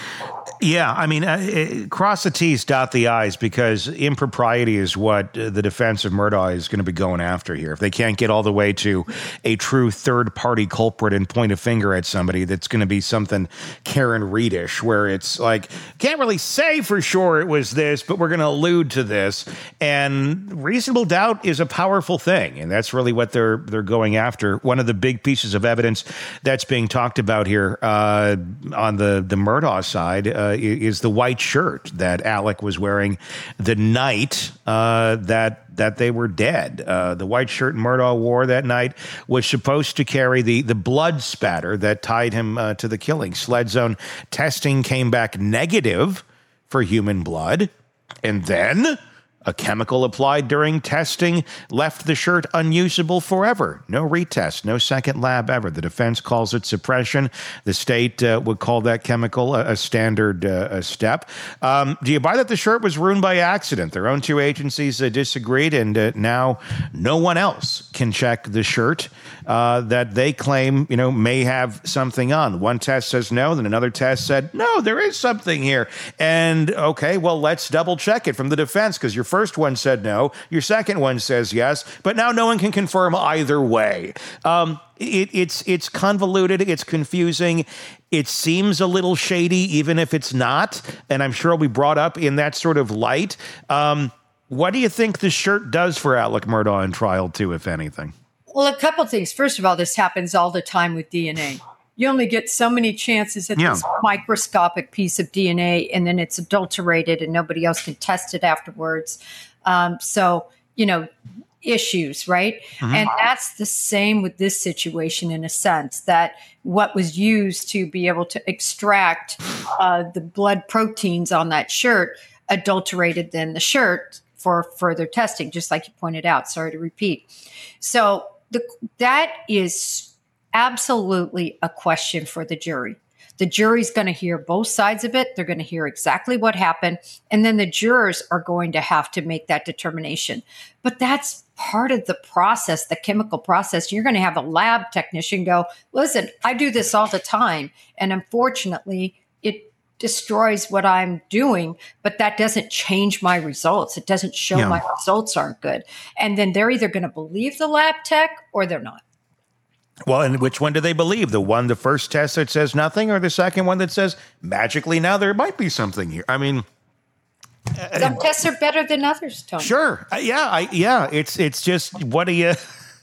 [SPEAKER 2] Yeah, I mean, uh, cross the T's, dot the I's, because impropriety is what the defense of Murdaugh is going to be going after here. If they can't get all the way to a true third-party culprit and point a finger at somebody, that's going to be something Karen Reedish, where it's like, can't really say for sure it was this, but we're going to allude to this. And reasonable doubt is a powerful thing, and that's really what they're they're going after. One of the big pieces of evidence that's being talked about here uh, on the, the Murdaugh side uh, is the white shirt that Alec was wearing the night uh, that that they were dead. Uh, the white shirt Murdaugh wore that night was supposed to carry the the blood spatter that tied him uh, to the killing. SLED Zone testing came back negative for human blood, and then a chemical applied during testing left the shirt unusable forever. No retest, no second lab ever. The defense calls it suppression. The state uh, would call that chemical a, a standard uh, a step. Um, do you buy that the shirt was ruined by accident? Their own two agencies uh, disagreed, and uh, now no one else can check the shirt uh, that they claim, you know, may have something on. One test says no, then another test said, no, there is something here. And okay, well, let's double check it from the defense, because your first first one said no. Your second one says yes. But now no one can confirm either way. Um, it, it's it's convoluted. It's confusing. It seems a little shady, even if it's not. And I'm sure it'll be brought up in that sort of light. Um, what do you think the shirt does for Alec Murdaugh in trial two, if anything?
[SPEAKER 3] Well, a couple of things. First of all, this happens all the time with D N A. You only get so many chances at yeah. this microscopic piece of D N A, and then it's adulterated and nobody else can test it afterwards. Um, so, you know, issues, right? Mm-hmm. And that's the same with this situation in a sense, that what was used to be able to extract uh, the blood proteins on that shirt adulterated then the shirt for further testing, just like you pointed out. Sorry to repeat. So the, that is absolutely a question for the jury. The jury's going to hear both sides of it. They're going to hear exactly what happened. And then the jurors are going to have to make that determination. But that's part of the process, the chemical process. You're going to have a lab technician go, listen, I do this all the time. And unfortunately, it destroys what I'm doing, but that doesn't change my results. It doesn't show yeah. my results aren't good. And then they're either going to believe the lab tech or they're not.
[SPEAKER 2] Well, and which one do they believe? The one, the first test that says nothing, or the second one that says magically now there might be something here? I mean,
[SPEAKER 3] some uh, tests are better than others, Tony.
[SPEAKER 2] Sure, uh, yeah, I, yeah. It's it's just what do you?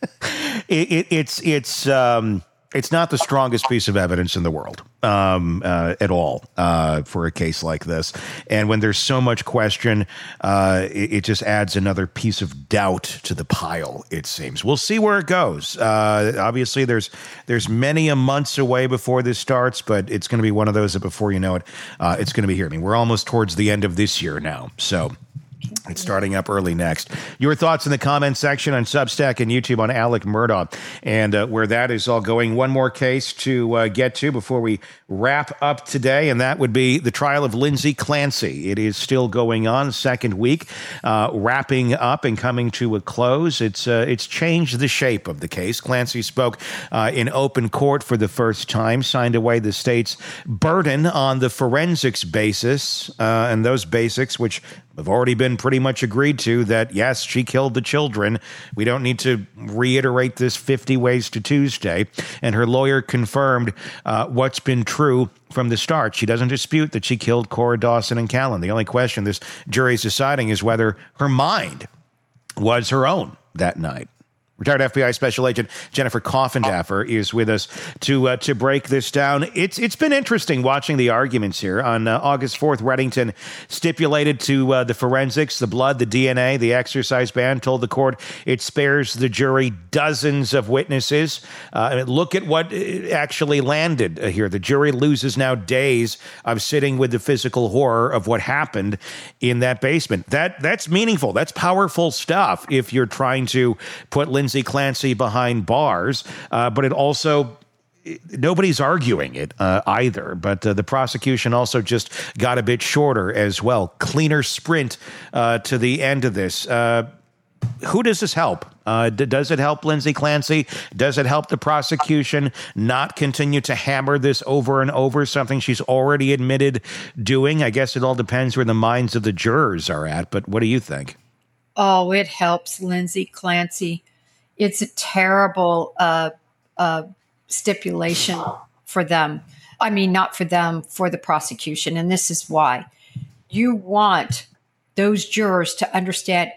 [SPEAKER 2] it, it, it's it's um, it's not the strongest piece of evidence in the world um, uh, at all uh, for a case like this. And when there's so much question, uh, it, it just adds another piece of doubt to the pile, it seems. We'll see where it goes. Uh, obviously, there's there's many a months away before this starts, but it's going to be one of those that before you know it, uh, it's going to be here. I mean, we're almost towards the end of this year now, so it's starting up early next. Your thoughts in the comment section on Substack and YouTube on Alec Murdaugh and uh, where that is all going. One more case to uh, get to before we wrap up today, and that would be the trial of Lindsay Clancy. It is still going on, second week, uh, wrapping up and coming to a close. It's uh, it's changed the shape of the case. Clancy spoke uh, in open court for the first time, signed away the state's burden on the forensics basis, uh, and those basics, which have already been pretty much agreed to, that, yes, she killed the children. We don't need to reiterate this fifty ways to Tuesday. And her lawyer confirmed uh, what's been true from the start. She doesn't dispute that she killed Cora Dawson and Callan. The only question this jury's deciding is whether her mind was her own that night. Retired F B I Special Agent Jennifer Coffindaffer is with us to uh, to break this down. It's it's been interesting watching the arguments here. On uh, August fourth, Reddington stipulated to uh, the forensics, the blood, the D N A, the exercise band, told the court it spares the jury dozens of witnesses. Uh, look at what actually landed uh, here. The jury loses now days of sitting with the physical horror of what happened in that basement. That that's meaningful. That's powerful stuff if you're trying to put Lindsay Lindsay Clancy behind bars, uh, but it also, nobody's arguing it uh, either. But uh, the prosecution also just got a bit shorter as well. Cleaner sprint uh, to the end of this. Uh, who does this help? Uh, d- does it help Lindsay Clancy? Does it help the prosecution not continue to hammer this over and over, something she's already admitted doing? I guess it all depends where the minds of the jurors are at, but what do you think?
[SPEAKER 3] Oh, it helps Lindsay Clancy. It's a terrible uh, uh, stipulation for them. I mean, not for them, for the prosecution. And this is why. You want those jurors to understand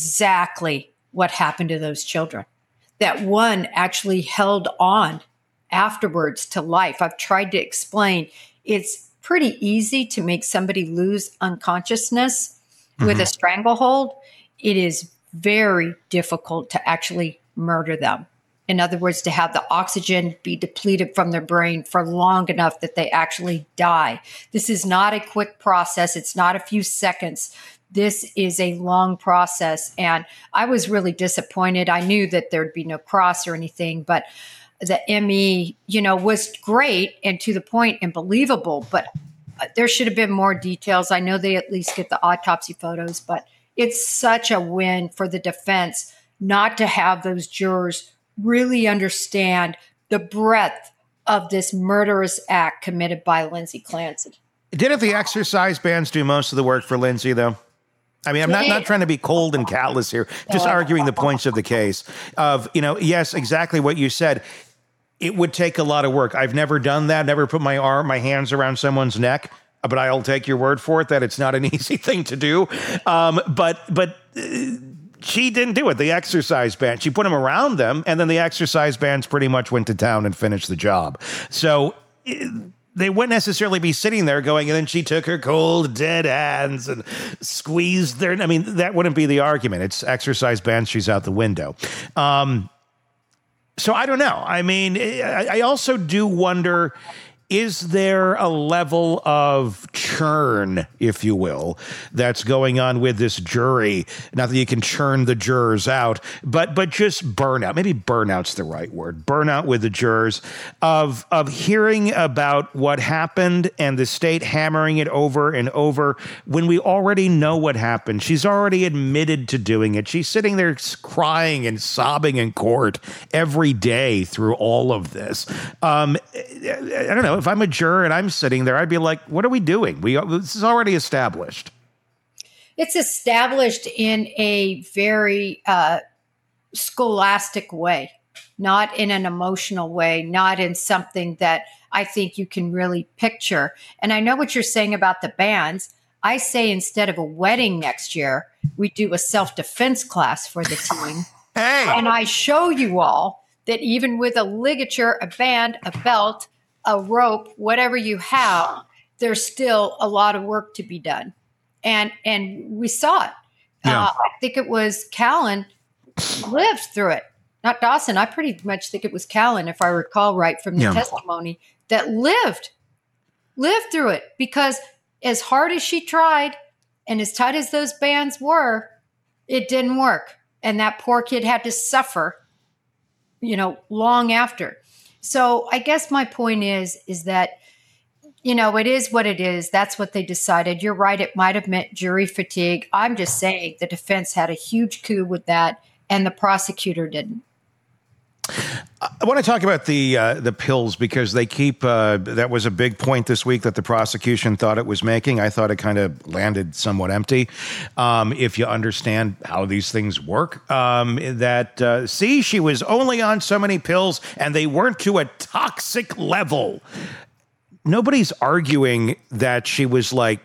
[SPEAKER 3] exactly what happened to those children. That one actually held on afterwards to life. I've tried to explain. It's pretty easy to make somebody lose unconsciousness mm-hmm. with a stranglehold. It is very difficult to actually murder them. In other words, to have the oxygen be depleted from their brain for long enough that they actually die. This is not a quick process. It's not a few seconds. This is a long process. And I was really disappointed. I knew that there'd be no cross or anything, but the M E, you know, was great and to the point and believable, but there should have been more details. I know they at least get the autopsy photos, but it's such a win for the defense not to have those jurors really understand the breadth of this murderous act committed by Lindsay Clancy.
[SPEAKER 2] Didn't the exercise bands do most of the work for Lindsay, though? I mean, I'm not, not trying to be cold and callous here, just arguing the points of the case of, you know, yes, exactly what you said. It would take a lot of work. I've never done that, never put my arm, my hands around someone's neck, but I'll take your word for it that it's not an easy thing to do. Um, but, but uh, she didn't do it. The exercise band, she put them around them, and then the exercise bands pretty much went to town and finished the job. So it, they wouldn't necessarily be sitting there going, and then she took her cold, dead hands and squeezed their... I mean, that wouldn't be the argument. It's exercise bands, she's out the window. Um, so I don't know. I mean, I, I also do wonder... Is there a level of churn, if you will, that's going on with this jury? Not that you can churn the jurors out, but but just burnout. Maybe burnout's the right word. Burnout with the jurors of of hearing about what happened and the state hammering it over and over when we already know what happened. She's already admitted to doing it. She's sitting there crying and sobbing in court every day through all of this. Um, I don't know. If I'm a juror and I'm sitting there, I'd be like, what are we doing? We This is already established.
[SPEAKER 3] It's established in a very uh, scholastic way, not in an emotional way, not in something that I think you can really picture. And I know what you're saying about the bands. I say instead of a wedding next year, we do a self-defense class for the team.
[SPEAKER 2] Hey.
[SPEAKER 3] And I show you all that even with a ligature, a band, a belt, a rope, whatever you have, there's still a lot of work to be done. And and we saw it.
[SPEAKER 2] Yeah.
[SPEAKER 3] Uh, I think it was Callan lived through it. Not Dawson. I pretty much think it was Callan, if I recall right from the
[SPEAKER 2] Yeah.
[SPEAKER 3] testimony, that lived, lived through it. Because as hard as she tried and as tight as those bands were, it didn't work. And that poor kid had to suffer, you know, long after. So I guess my point is, is that, you know, it is what it is. That's what they decided. You're right. It might have meant jury fatigue. I'm just saying the defense had a huge coup with that and the prosecutor didn't.
[SPEAKER 2] I want to talk about the uh, the pills because they keep, uh, that was a big point this week that the prosecution thought it was making. I thought it kind of landed somewhat empty. Um, if you understand how these things work, um, that, uh, see, she was only on so many pills and they weren't to a toxic level. Nobody's arguing that she was like,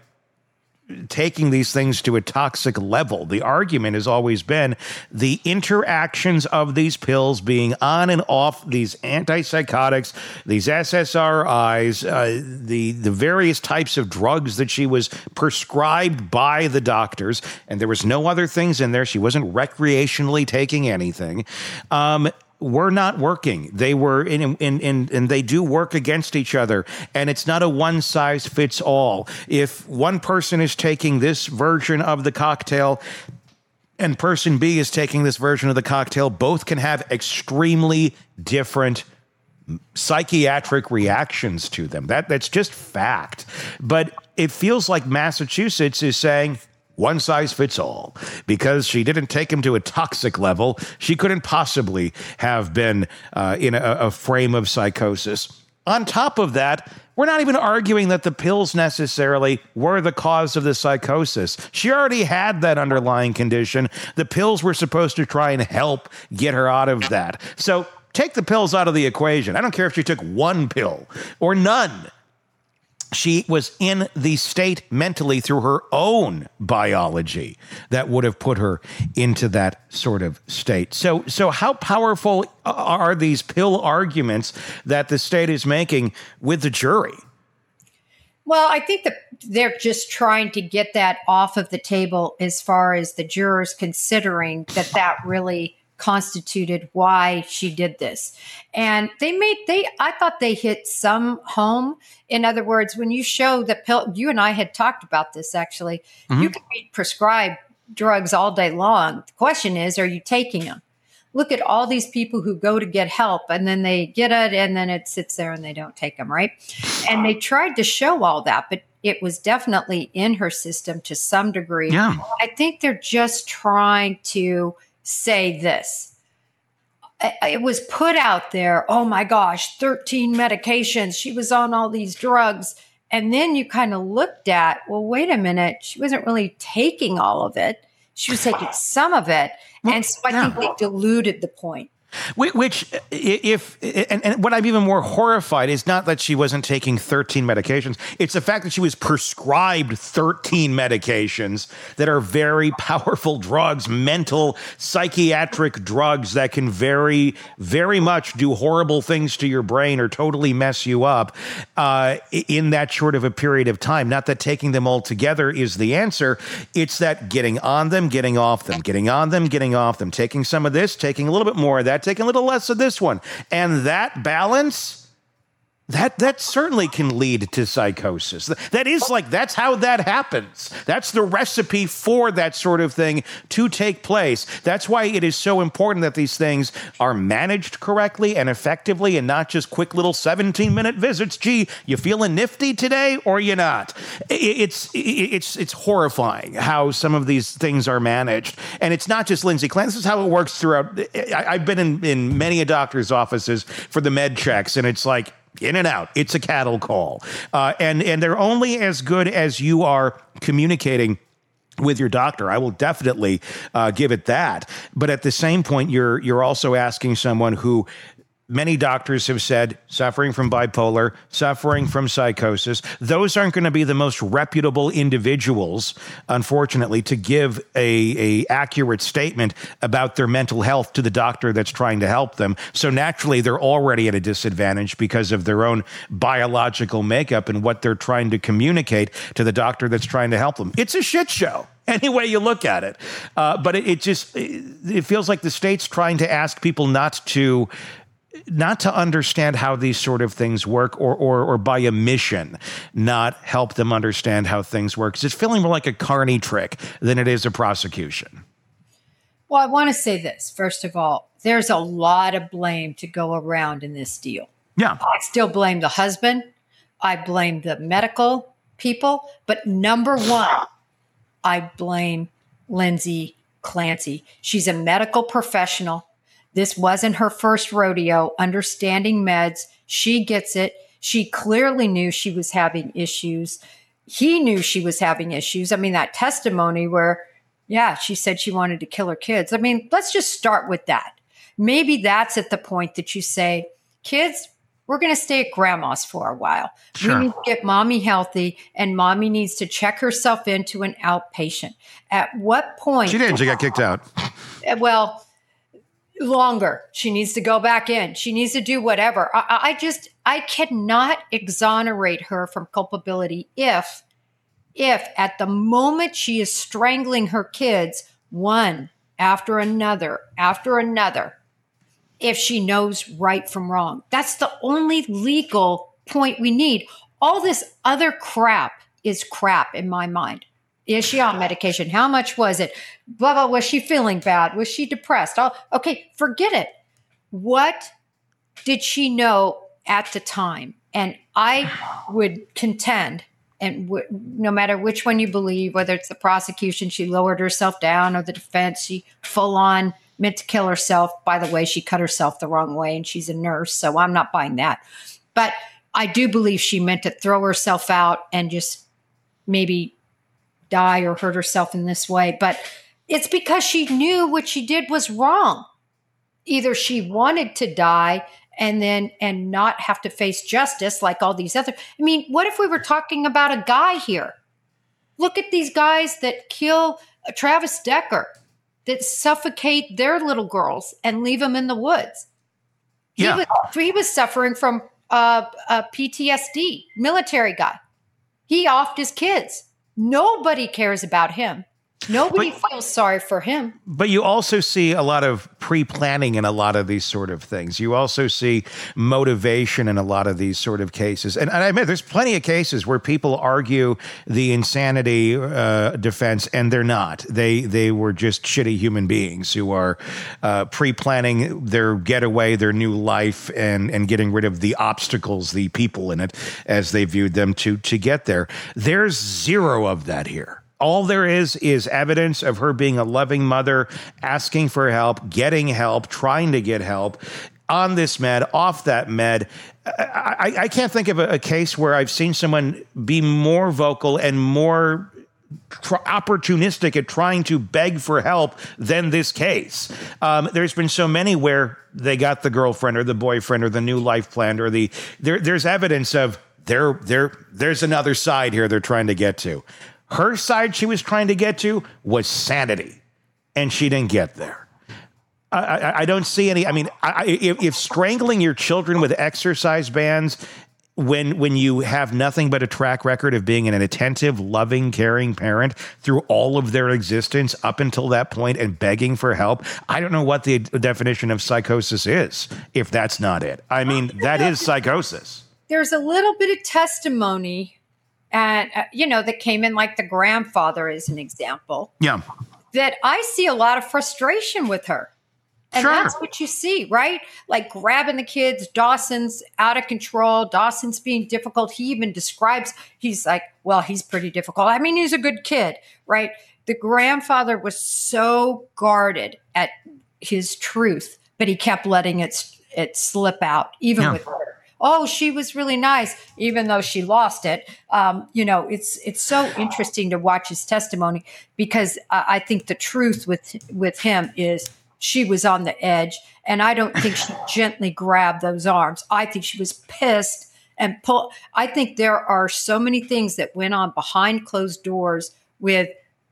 [SPEAKER 2] taking these things to a toxic level. The argument has always been the interactions of these pills being on and off these antipsychotics, these S S R Is, uh, the, the various types of drugs that she was prescribed by the doctors, and there was no other things in there. She wasn't recreationally taking anything. Um, were not working. They were in, in, in, and they do work against each other. And it's not a one size fits all. If one person is taking this version of the cocktail and person B is taking this version of the cocktail, both can have extremely different psychiatric reactions to them. That that's just fact. But it feels like Massachusetts is saying, one size fits all. Because she didn't take him to a toxic level, she couldn't possibly have been uh, in a, a frame of psychosis. On top of that, we're not even arguing that the pills necessarily were the cause of the psychosis. She already had that underlying condition. The pills were supposed to try and help get her out of that. So take the pills out of the equation. I don't care if she took one pill or none. She was in the state mentally through her own biology that would have put her into that sort of state. So, so how powerful are these pill arguments that the state is making with the jury?
[SPEAKER 3] Well, I think that they're just trying to get that off of the table as far as the jurors considering that that really constituted why she did this. And they made, they, I thought they hit some home. In other words, when you show the pill, you and I had talked about this actually, mm-hmm. You can be prescribed drugs all day long. The question is, are you taking them? Look at all these people who go to get help and then they get it and then it sits there and they don't take them, right? And they tried to show all that, but it was definitely in her system to some degree.
[SPEAKER 2] Yeah.
[SPEAKER 3] I think they're just trying to say this. It was put out there, oh my gosh, thirteen medications. She was on all these drugs. And then you kind of looked at, well, wait a minute, she wasn't really taking all of it. She was taking some of it.
[SPEAKER 2] Well,
[SPEAKER 3] and so I
[SPEAKER 2] yeah.
[SPEAKER 3] think they diluted the point.
[SPEAKER 2] Which, if, and, and what I'm even more horrified is not that she wasn't taking thirteen medications. It's the fact that she was prescribed thirteen medications that are very powerful drugs, mental, psychiatric drugs that can very, very much do horrible things to your brain or totally mess you up uh, in that short of a period of time. Not that taking them all together is the answer. It's that getting on them, getting off them, getting on them, getting off them, taking some of this, taking a little bit more of that, taking a little less of this one. And that balance, that that certainly can lead to psychosis. That is like, that's how that happens. That's the recipe for that sort of thing to take place. That's why it is so important that these things are managed correctly and effectively and not just quick little seventeen-minute visits. Gee, you feeling nifty today or you not? It's it's it's horrifying how some of these things are managed. And it's not just Lindsay Clan. This is how it works throughout. I've been in, in many a doctor's offices for the med checks, and it's like, in and out. It's a cattle call. Uh, and, and they're only as good as you are communicating with your doctor. I will definitely uh, give it that. But at the same point, you're you're also asking someone who many doctors have said suffering from bipolar, suffering from psychosis. Those aren't going to be the most reputable individuals, unfortunately, to give a, a accurate statement about their mental health to the doctor that's trying to help them. So naturally, they're already at a disadvantage because of their own biological makeup and what they're trying to communicate to the doctor that's trying to help them. It's a shit show. Any way you look at it. Uh, but it, it just, it, it feels like the state's trying to ask people not to not to understand how these sort of things work, or, or, or by omission, not help them understand how things work. It's feeling more like a carny trick than it is a prosecution.
[SPEAKER 3] Well, I want to say this. First of all, there's a lot of blame to go around in this deal.
[SPEAKER 2] Yeah.
[SPEAKER 3] I still blame the husband. I blame the medical people. But number one, I blame Lindsay Clancy. She's a medical professional. This wasn't her first rodeo understanding meds. She gets it. She clearly knew she was having issues. He knew she was having issues. I mean, that testimony where, yeah, she said she wanted to kill her kids. I mean, let's just start with that. Maybe that's at the point that you say, kids, we're going to stay at grandma's for a while.
[SPEAKER 2] Sure.
[SPEAKER 3] We need to get mommy healthy, and mommy needs to check herself into an outpatient. At what point?
[SPEAKER 2] She did. She got kicked out.
[SPEAKER 3] Well, longer. She needs to go back in. She needs to do whatever. I, I just, I cannot exonerate her from culpability if, if at the moment she is strangling her kids, one after another, after another, if she knows right from wrong. That's the only legal point we need. All this other crap is crap in my mind. Is she on medication? How much was it? Blah, blah. Was she feeling bad? Was she depressed? Oh, okay, forget it. What did she know at the time? And I would contend, and w- no matter which one you believe, whether it's the prosecution, she lowered herself down, or the defense, she full on meant to kill herself. By the way, she cut herself the wrong way, and she's a nurse, so I'm not buying that. But I do believe she meant to throw herself out and just maybe die or hurt herself in this way. But it's because she knew what she did was wrong. Either she wanted to die and then and not have to face justice like all these other. I mean, what if we were talking about a guy here? Look at these guys that kill Travis Decker, that suffocate their little girls and leave them in the woods. He,
[SPEAKER 2] Yeah.
[SPEAKER 3] was, he was suffering from uh, uh, P T S D, military guy. He offed his kids. Nobody cares about him. Nobody
[SPEAKER 2] But-
[SPEAKER 3] feels sorry for him.
[SPEAKER 2] But you also see a lot of pre-planning in a lot of these sort of things. You also see motivation in a lot of these sort of cases. And, and I admit, there's plenty of cases where people argue the insanity uh, defense, and they're not. They they were just shitty human beings who are uh, pre-planning their getaway, their new life, and and getting rid of the obstacles, the people in it, as they viewed them to to get there. There's zero of that here. All there is is evidence of her being a loving mother, asking for help, getting help, trying to get help. on this med, off that med. I, I, I can't think of a, a case where I've seen someone be more vocal and more tr- opportunistic at trying to beg for help than this case. Um, there's been so many where they got the girlfriend or the boyfriend or the new life plan or the there, there's evidence of there there there's another side here they're trying to get to. Her side she was trying to get to was sanity, and she didn't get there. I, I, I don't see any. I mean, I, if, if strangling your children with exercise bands, when when you have nothing but a track record of being an attentive, loving, caring parent through all of their existence up until that point and begging for help, I don't know what the definition of psychosis is, if that's not it. I mean, that is psychosis.
[SPEAKER 3] There's a little bit of testimony, and uh, you know, that came in, like the grandfather is an example.
[SPEAKER 2] Yeah.
[SPEAKER 3] That I see a lot of frustration with her. And
[SPEAKER 2] sure.
[SPEAKER 3] That's what you see, right? Like grabbing the kids, Dawson's out of control, Dawson's being difficult. He even describes, he's like, well, he's pretty difficult. I mean, he's a good kid, right? The grandfather was so guarded at his truth, but he kept letting it, it slip out, even
[SPEAKER 2] yeah.
[SPEAKER 3] with her. Oh, she was really nice, even though she lost it. Um, you know, it's it's so interesting to watch his testimony, because I, I think the truth with with him is, she was on the edge, and I don't think she gently grabbed those arms. I think she was pissed and pull. I think there are so many things that went on behind closed doors with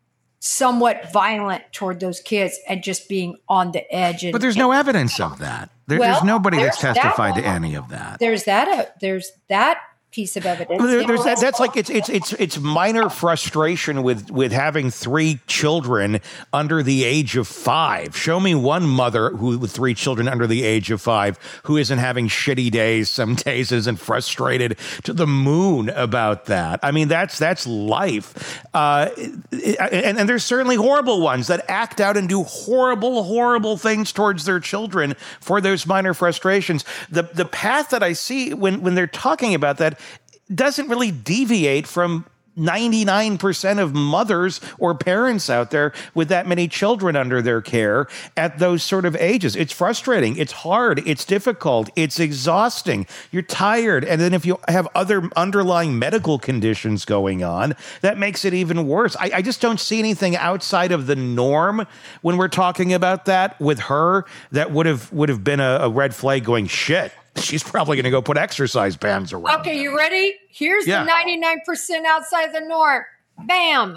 [SPEAKER 3] somewhat violent toward those kids and just being on the edge. And,
[SPEAKER 2] but there's no evidence of that. There,
[SPEAKER 3] well,
[SPEAKER 2] there's nobody
[SPEAKER 3] there's
[SPEAKER 2] that's testified
[SPEAKER 3] that
[SPEAKER 2] to any of that.
[SPEAKER 3] There's that. Uh, there's that piece of evidence.
[SPEAKER 2] There, there's that, that's like it's it's it's it's minor frustration with with having three children under the age of five. Show me one mother who with three children under the age of five who isn't having shitty days some days, isn't frustrated to the moon about that. I mean, that's that's life. Uh, and, and there's certainly horrible ones that act out and do horrible, horrible things towards their children for those minor frustrations. The the path that I see when when they're talking about that doesn't really deviate from ninety-nine percent of mothers or parents out there with that many children under their care at those sort of ages. It's frustrating. It's hard. It's difficult. It's exhausting. You're tired. And then if you have other underlying medical conditions going on, that makes it even worse. I, I just don't see anything outside of the norm when we're talking about that with her that would have would have been a, a red flag going, shit. She's probably going to go put exercise bands around.
[SPEAKER 3] Okay, you ready? Here's
[SPEAKER 2] yeah.
[SPEAKER 3] the ninety-nine percent outside the norm. Bam.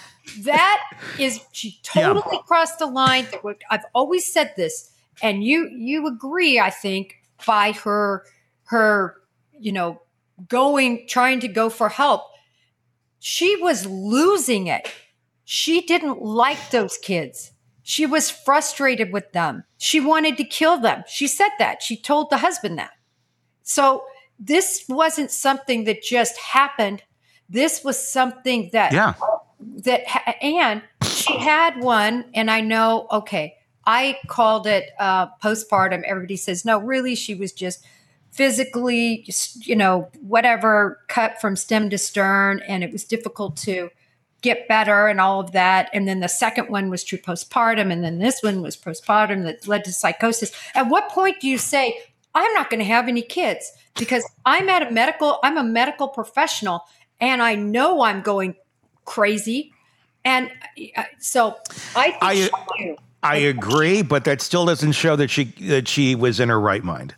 [SPEAKER 3] That is, she totally yeah. crossed the line. I've always said this, and you you agree, I think, by her her, you know, going, trying to go for help. She was losing it. She didn't like those kids. She was frustrated with them. She wanted to kill them. She said that. She told the husband that. So this wasn't something that just happened. This was something that,
[SPEAKER 2] yeah.
[SPEAKER 3] that, and she had one, and I know, okay, I called it uh, postpartum. Everybody says, no, really, she was just physically, just, you know, whatever, cut from stem to stern, and it was difficult to get better and all of that. And then the second one was true postpartum. And then this one was postpartum that led to psychosis. At what point do you say, I'm not going to have any kids because I'm at a medical, I'm a medical professional and I know I'm going crazy. And uh, so I think
[SPEAKER 2] I,
[SPEAKER 3] she knew.
[SPEAKER 2] I agree, but that still doesn't show that she, that she was in her right mind.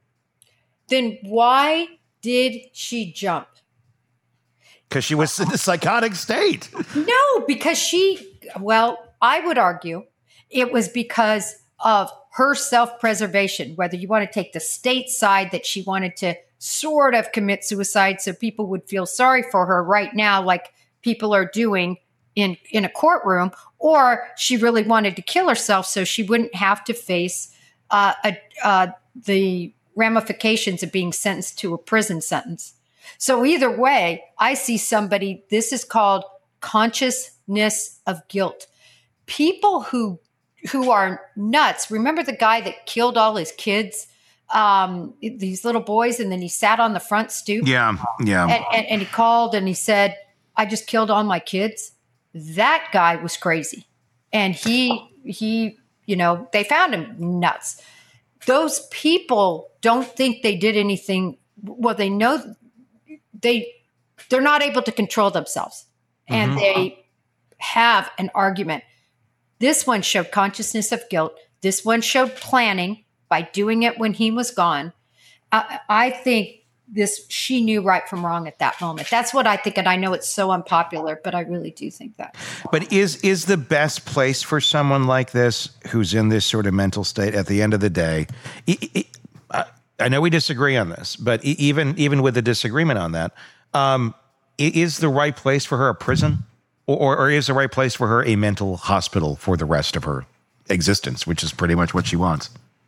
[SPEAKER 3] Then why did she jump?
[SPEAKER 2] Because she was in a psychotic state.
[SPEAKER 3] No, because she, well, I would argue it was because of her self-preservation, whether you want to take the state side that she wanted to sort of commit suicide so people would feel sorry for her right now, like people are doing in, in a courtroom, or she really wanted to kill herself so she wouldn't have to face uh, a, uh, the ramifications of being sentenced to a prison sentence. So either way, I see somebody, this is called consciousness of guilt. People who who are nuts. Remember the guy that killed all his kids, um, these little boys, and then he sat on the front stoop?
[SPEAKER 2] Yeah, yeah.
[SPEAKER 3] And, and, and he called and he said, I just killed all my kids. That guy was crazy. And he, he, you know, they found him nuts. those people don't think they did anything. Well, they know they they're not able to control themselves, and mm-hmm. they have an argument. This one showed consciousness of guilt. This one showed planning by doing it when he was gone. I, I think this she knew right from wrong at that moment. That's what I think, and I know it's so unpopular, but I really do think that.
[SPEAKER 2] But is is the best place for someone like this who's in this sort of mental state at the end of the day? It, it, I, I know we disagree on this, but even even with the disagreement on that, um, is the right place for her a prison, or, or is the right place for her a mental hospital for the rest of her existence, which is pretty much what she wants?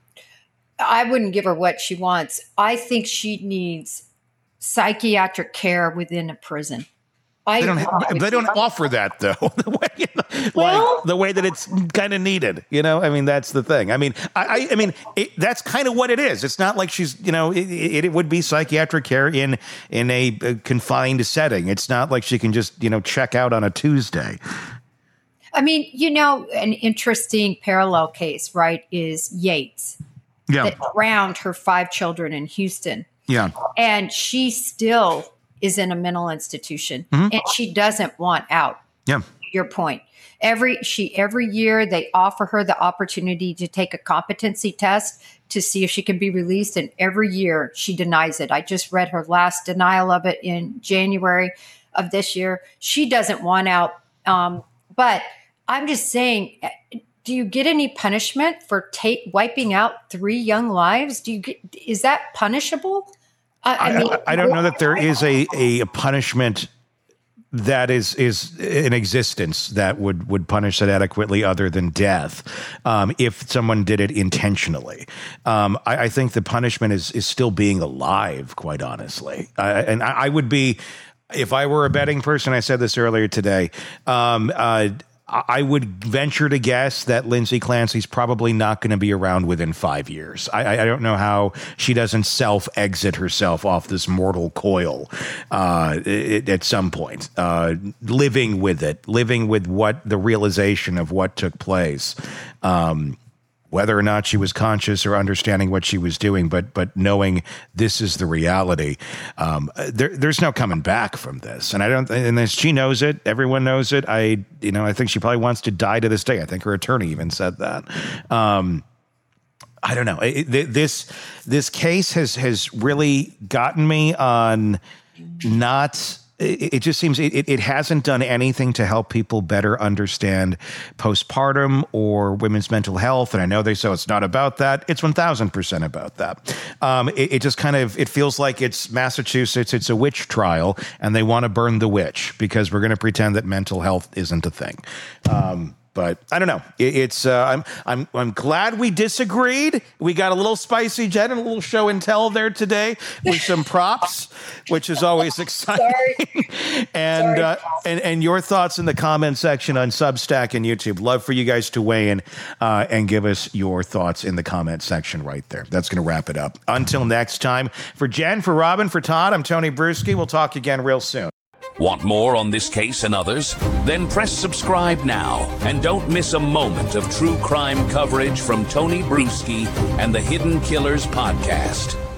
[SPEAKER 3] I wouldn't give her what she wants. I think she needs psychiatric care within a prison. I,
[SPEAKER 2] they don't, ha- they don't offer that, though, the way,
[SPEAKER 3] well,
[SPEAKER 2] like, the way that it's kind of needed. You know, I mean, that's the thing. I mean, I, I, I mean, it, that's kind of what it is. It's not like she's, you know, it, it, it would be psychiatric care in in a, a confined setting. It's not like she can just, you know, check out on a Tuesday.
[SPEAKER 3] I mean, you know, an interesting parallel case, right, is Yates.
[SPEAKER 2] Yeah.
[SPEAKER 3] That drowned her five children in Houston.
[SPEAKER 2] Yeah.
[SPEAKER 3] And she still is in a mental institution, mm-hmm. and she doesn't want out.
[SPEAKER 2] Yeah.
[SPEAKER 3] Your point. Every she every year they offer her the opportunity to take a competency test to see if she can be released, and every year she denies it. I just read her last denial of it in January of this year. She doesn't want out. Um, but I'm just saying, do you get any punishment for take, wiping out three young lives? Do you get, is that punishable? I, I mean,
[SPEAKER 2] I, I don't know that there is a, a punishment that is is in existence that would, would punish it adequately other than death, um, if someone did it intentionally. Um, I, I think the punishment is is still being alive, quite honestly. Uh, and I, I would be, if I were a betting person, I said this earlier today, um, uh, I would venture to guess that Lindsay Clancy's probably not going to be around within five years. I, I don't know how she doesn't self-exit herself off this mortal coil uh, at some point, uh, living with it, living with what the realization of what took place. Um, whether or not she was conscious or understanding what she was doing, but but knowing this is the reality, um, there, there's no coming back from this. And I don't, and she knows it. Everyone knows it. I, you know, I think she probably wants to die to this day. I think her attorney even said that. Um, I don't know. It, it, this this case has has really gotten me on not. It just seems it, it hasn't done anything to help people better understand postpartum or women's mental health. And I know they say it's not about that. It's one thousand percent about that. Um, it, it just kind of, it feels like it's Massachusetts, it's a witch trial, and they want to burn the witch because we're going to pretend that mental health isn't a thing. Um, But I don't know. It, it's uh, I'm I'm I'm glad we disagreed. We got a little spicy, Jen, and a little show and tell there today with some props, which is always exciting. Sorry. and Sorry. Uh, and and your thoughts in the comment section on Substack and YouTube. Love for you guys to weigh in uh, and give us your thoughts in the comment section right there. That's going to wrap it up. Until next time, for Jen, for Robin, for Todd, I'm Tony Bruschi. We'll talk again real soon.
[SPEAKER 1] Want more on this case and others? Then press subscribe now and don't miss a moment of true crime coverage from Tony Bruschi and the Hidden Killers podcast.